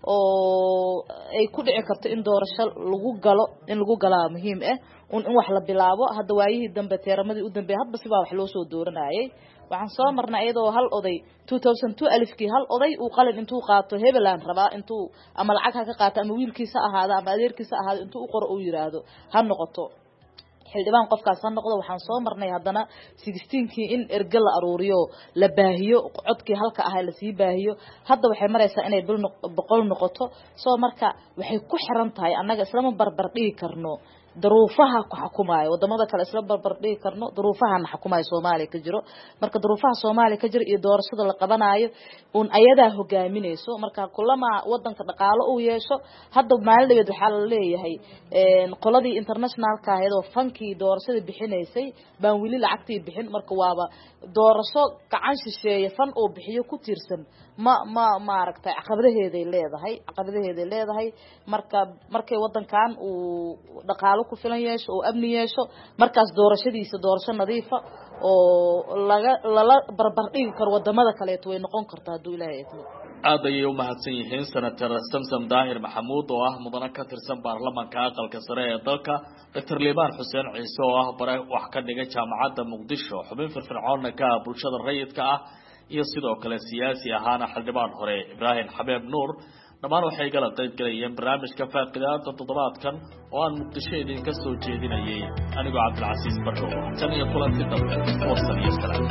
oo ay ku dhici karto in doorasho lagu galo in lagu galaa muhiim ah in wax la bilaabo hadda waayihii dambe teeramadii u dambeeyay hadba sibaa wax loo soo dooranayay waxaan soo marnay iyadoo hal oday two thousand two alifkii hal oday uu qalin intuu qaato Hebeland rabaa intuu ama lacag ka qaato ama wiilkiisa ahaada ama adeerkiisa ahaada intuu u qoro uu yiraahdo ha noqoto xildhibaan qofkaas ha noqdo waxaan soo marnay haddana sixteen-kii in erga la aruuriyo la baahiyo codkii halka ah la sii baahiyo hadda waxay maraysaa inay boqol noqoto soo marka waxay ku xiran tahay annaga islama barbar dhigi karno duruufaha ku xukumayo wadamada kale isla barbar dhigi karno duruufaha xukumayo Soomaaliya ka jiro marka duruufaha Soomaaliya ka jiro iyo doorashada la qabanayo un ayada hogaaminayso marka kulama wadanka dhaqaale uu yeesho hadda maalin waxa la leeyahay een qoladii internationalka ahayd oo fankii doorashada bixinaysay baan wili lacagtii bixin marka waaba doorasho gacan shisheeye fan oo bixiyo ku tiirsan ma ma ma aragtay caqabadaheeday leedahay caqabadaheeday leedahay marka markay wadankan uu dhaqaale ku filan yeesho oo amni yeesho markaas doorashadiisa doorasho nadiif ah oo laga la barbar dhigi karo wadamada kale way noqon kartaa haduu Ilaahay idmo aad ayay u mahadsan yihiin senator Samsam Daahir Maxamuud oo ah mudane ka tirsan baarlamaanka aqalka sare ee dalka Dr Liban Xuseen Ciise oo ah bare wax ka dhigay jaamacadda Muqdisho xubin firfircoon ka bulshada rayidka ah iyo sidoo kale siyaasi ahaana xildhibaan hore Ibrahim Xabeeb Nuur dhamaan waxay kala qayb galayeen barnaamijka faaqidaada toddobaadkan oo aan Muqdisho idin ka soo jeedinayay anigoo Cabdilcasiis Barrow tan iyo kulanti dambe warsan iyo salaam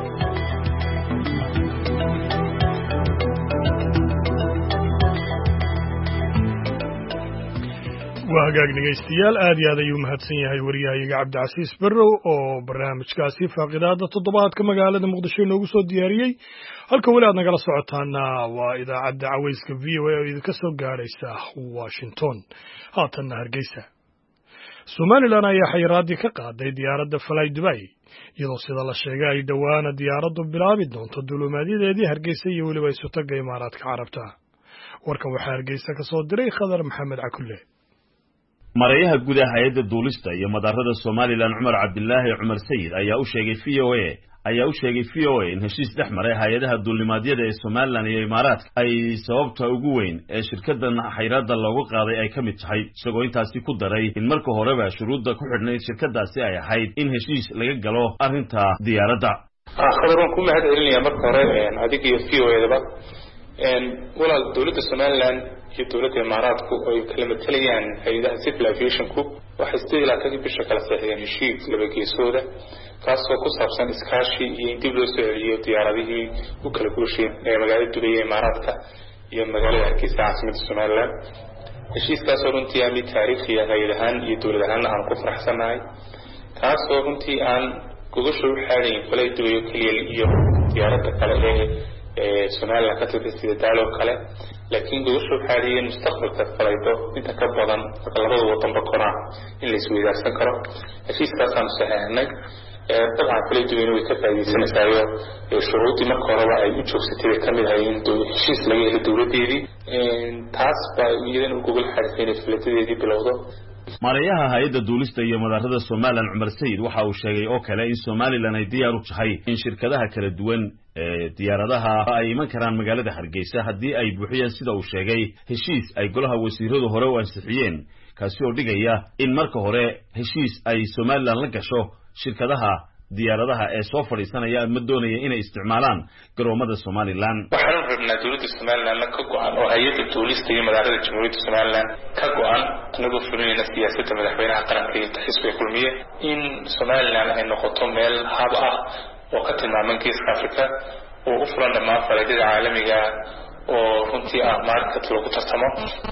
waa hagaag dhegaystayaal aad iyo aad ayuu mahadsan yahay wariyahayaga Cabdilcasiis Barrow oo barnaamijkaasi faaqidaada toddobaadka magaalada Muqdisho inoogu soo diyaariyey halka weli aad nagala socotaana waa idaacadda cawayska V O A oo idinka soo gaaraysa Washington haatanna Hargeysa Somaliland ayaa xayiraadii ka qaaday diyaaradda Fly Dubai iyadoo sida la sheegay ay dhawaana diyaaraddu bilaabi doonto duulimaadyadeedii Hargeysa iyo weliba isu taga Imaaraadka Carabta warkan waxaa Hargeysa ka soo diray Khadar Maxamed Cakulle marayaha guud ee hay'adda duulista iyo madaarada Somaliland Cumar Cabdilaahi Cumar Sayid ayaa u sheegay V O A ayaa u sheegay V O A in heshiis dhex maray hay'adaha duulimaadyada ee Somaliland iyo Imaaraadka ay sababta ugu weyn ee shirkaddan xayiraadda loogu qaaday ay ka mid tahay isagoo intaasi ku daray in marka horeba shuruudda ku xidhnayd shirkaddaasi ay ahayd in heshiis laga galo arrinta diyaaradda Khadar waan ku mahadcelinayaa marka hore adiga iyo V O A-daba walaal dowladda Somaliland iyo dowladda Imaaraadku ay kala matalayaan hay'adaha civil aviation-ku waxay isticmaalaan ka bisha kala saxiyeen heshiis laba geesooda kaasoo ku saabsan iskaashi iyo in dib loo soo celiyo diyaaradihii u kala guusheen ee magaalada Dubai ee Imaaraadka iyo magaalada Hargeysa caasimadda Somaliland heshiiskaasoo runtii ah mid taariikhi ah hay'adahan iyo dowladahan aan ku faraxsanahay kaasoo runtii aan gogosha u xaadayn falay Dubai kaliya iyo diyaaradda kale ee Somaliland ka tirsan sida daalo kale laakiin gogosha u xaadiyeen mustaqbalka falaydo inta ka badan labada wadanba kora in la isweydaarsan karo heshiiskaas aan saxeexnay طبعا falay Dubai way ka faa'iideysanaysaa shuruudii marka horeba ay u joogsatay ka mid ahayn heshiis laga helo dowladeedii taas baa iyadana u gogol xariifeen filadeedii bilowdo marayaha hay'adda duulista iyo madaarada Somaliland Cumar Sayid waxa uu sheegay oo kale in Somaliland ay diyaar u tahay in shirkadaha kala duwan ee diyaaradaha ay iman karaan magaalada Hargeysa haddii ay buuxiyaan sida uu sheegay heshiis ay golaha wasiiradu hore u ansixiyeen kaasi oo dhigaya in marka hore heshiis ay Somaliland la gasho shirkadaha diyaaradaha ee soo fadhiisanaya ama doonaya inay isticmaalaan garoomada Somaliland waxaan rabnaa dowladda Somaliland ka go'an oo hay'adda duulista iyo madaarada Jamhuuriyadda Somaliland ka go'an anagoo fulinayna siyaasadda madaxweynaha qaranka iyo xisbiga kulmiye in Somaliland ay noqoto meel hab ah oo ka tilmaaman Geeska Afrika oo u furan dhammaan falaadada caalamiga oo runtii ah marka lagu tartamo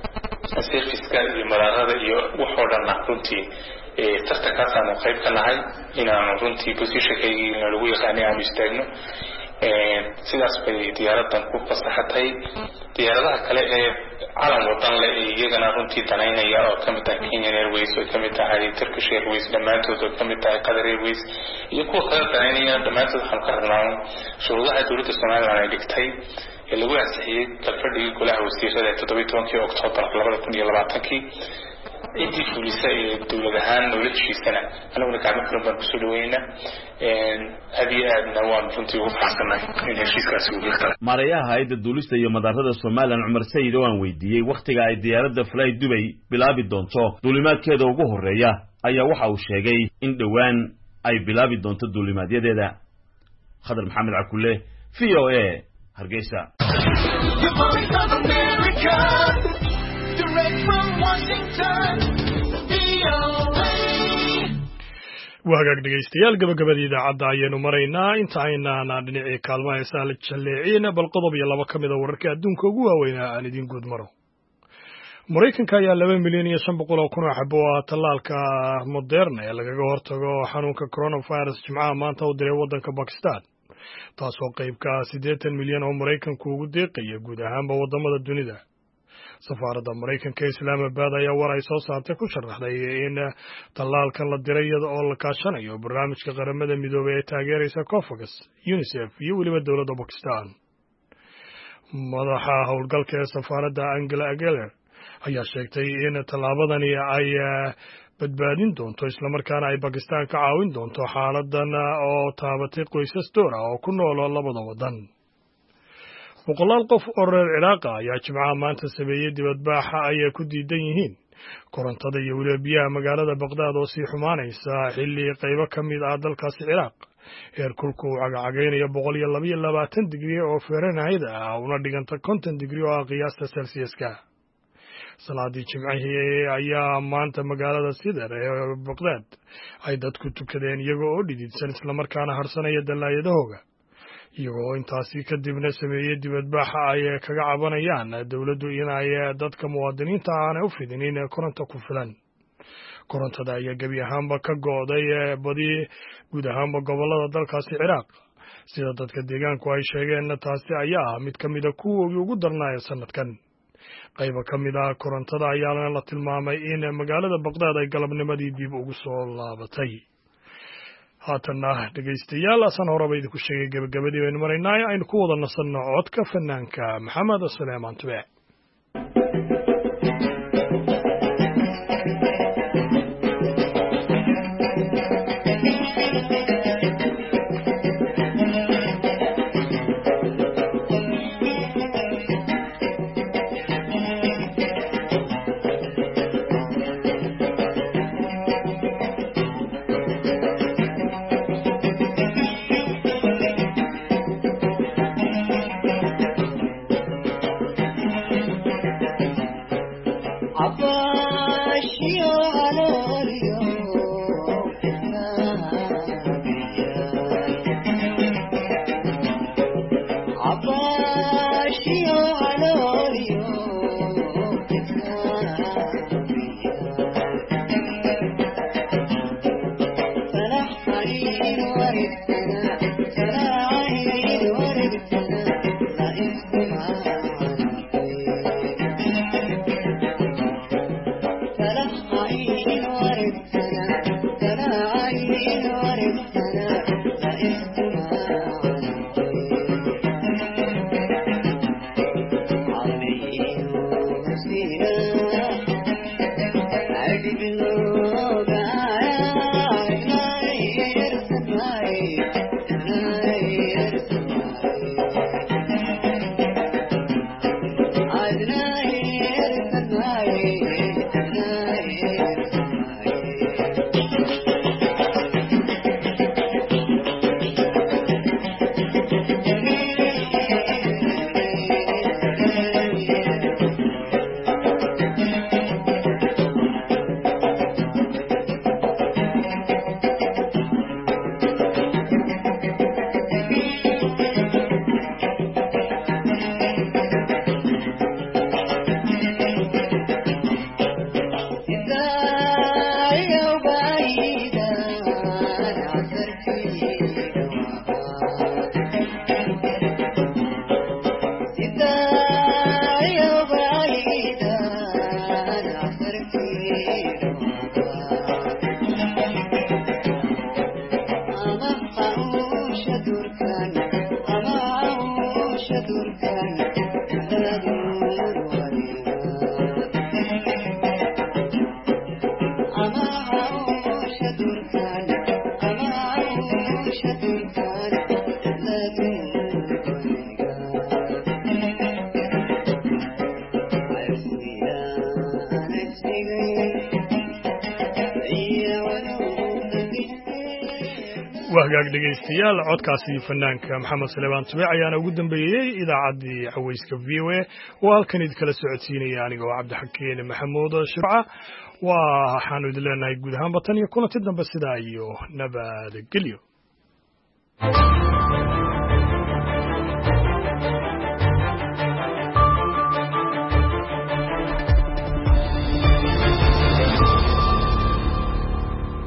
serviceka iyo madaarada iyo wax oo dhan runtii ee tartankaas aan qayb ka nahay inaan runtii positionkayga lagu yaqaanay aan istaagno ee sidaas bay diyaaradan ku fasaxatay diyaaradaha kale ee calan wadan leh iyagana runtii danaynaya oo kamid ah Kenyan Airways oo kamid ah Turkish Airways dhamaantood oo kamid ah Qatar Airways iyo kuwa kale danaynaya dhamaantood waxaan ka rabnaa shuruudaha dowladda Somaliland ay dhigtay ee lagu ansixiyay kalfadhigii golaha wasiirada toddoba iyo tobankii Oktoobar laba kun iyo labaatan intii fulisa ee dowlad ahaan noloshiisana anaguna gacmo furan baan kusoo dhaweynaa aad iyo aadna waan runtii ugu faraxsanahay in heshiiskaasi uu hirgalay maareeyaha hay'adda duulista iyo madaarada Soomaaliland Cumar Sayid oo aan weydiiyey waqtiga ay diyaaradda Fly Dubai bilaabi doonto duulimaadkeeda ugu horeeya ayaa waxa uu sheegay in dhawaan ay bilaabi doonto duulimaadyadeeda Khadar Maxamed Cakulle V O A Hargeysa wahagaag dhegaystayaal gabagabada idaacadda ayaynu maraynaa inta aynaan dhinacii kaalmaha heesaha la jalleeciin bal qodob iyo laba ka mida wararka adduunka ugu waaweynaa aan idiin guud maro maraykanka ayaa laba milyan iyo shan boqol oo kun oo xabo ah tallaalka moderna ee lagaga hortago xanuunka coronavirus jimcaha maanta u diray waddanka bakistan taasoo qayb ka ah siddeetan milyan oo maraykanku ugu deeqaya guud ahaanba waddamada dunida safaaradda maraykanka ee islaamabad ayaa war ay soo saartay ku sharaxday in tallaalkan la diray iyada oo la kaashanayo barnaamijka qaramada midoobay ee taageeraysa covax unicef iyo weliba dowladda bakistan madaxa howlgalka ee safaaradda angela ageler ayaa sheegtay in tallaabadani ay badbaadin doonto islamarkaana ay bakistan ka caawin doonto xaaladan oo taabatay qoysas door ah oo ku nool labada waddan boqolaal qof oo reer Ciraaq ayaa jimcaha maanta sameeyay dibadbaaxa ay ku diidan yihiin korontada iyo weliba biyaha magaalada Baghdad oo sii xumaanaysa xilli qaybo ka mid ah dalkaasi Ciraaq heerkulku uu cagacagaynayo boqol iyo laba iyo labaatan digrii oo Fahrenheit ah una dhiganta konton digrii oo qiyaasta Celsiuska salaadii jimcihii ayaa maanta magaalada Sidar ee Baghdad ay dadku tukadeen iyagoo oo dhididsan isla markaana harsanaya dalaayadahooga iyagoo intaasi kadibna sameeyay dibadbaaxa ay kaga cabanayaan dawladdu inay dadka muwaadiniinta aanay u fidinin koronto ku filan korontada ayaa gebi ahaanba ka go'day badi guud ahaanba gobolada dalkaasi Ciraaq sida dadka deegaanku ay sheegeen taasi ayaa ah mid ka mid ah kuwa ugu darnaa sanadkan qayb ka mid ah korontada ayaa la tilmaamay in magaalada Baghdad ay galabnimadii dib ugu soo laabatay haatana dhegaystayaal asan horeba idinku sheegay gabagabadii baynu maraynaa aynu ku wada nasanno codka fanaanka Maxamed Suleymaan Tube wahagaag dhegaystayaal codkaasi fanaanka maxamed salebaan tubeec ayaana ugu dambeeyey idaacaddii cawayska v o a oo halkan idinkala socodsiinaya aniga oo cabdixakiin maxamuud shirca waxaanu idin leenahay guud ahaanba tan iyo kulanti dambe sidaa iyo nabadgelyo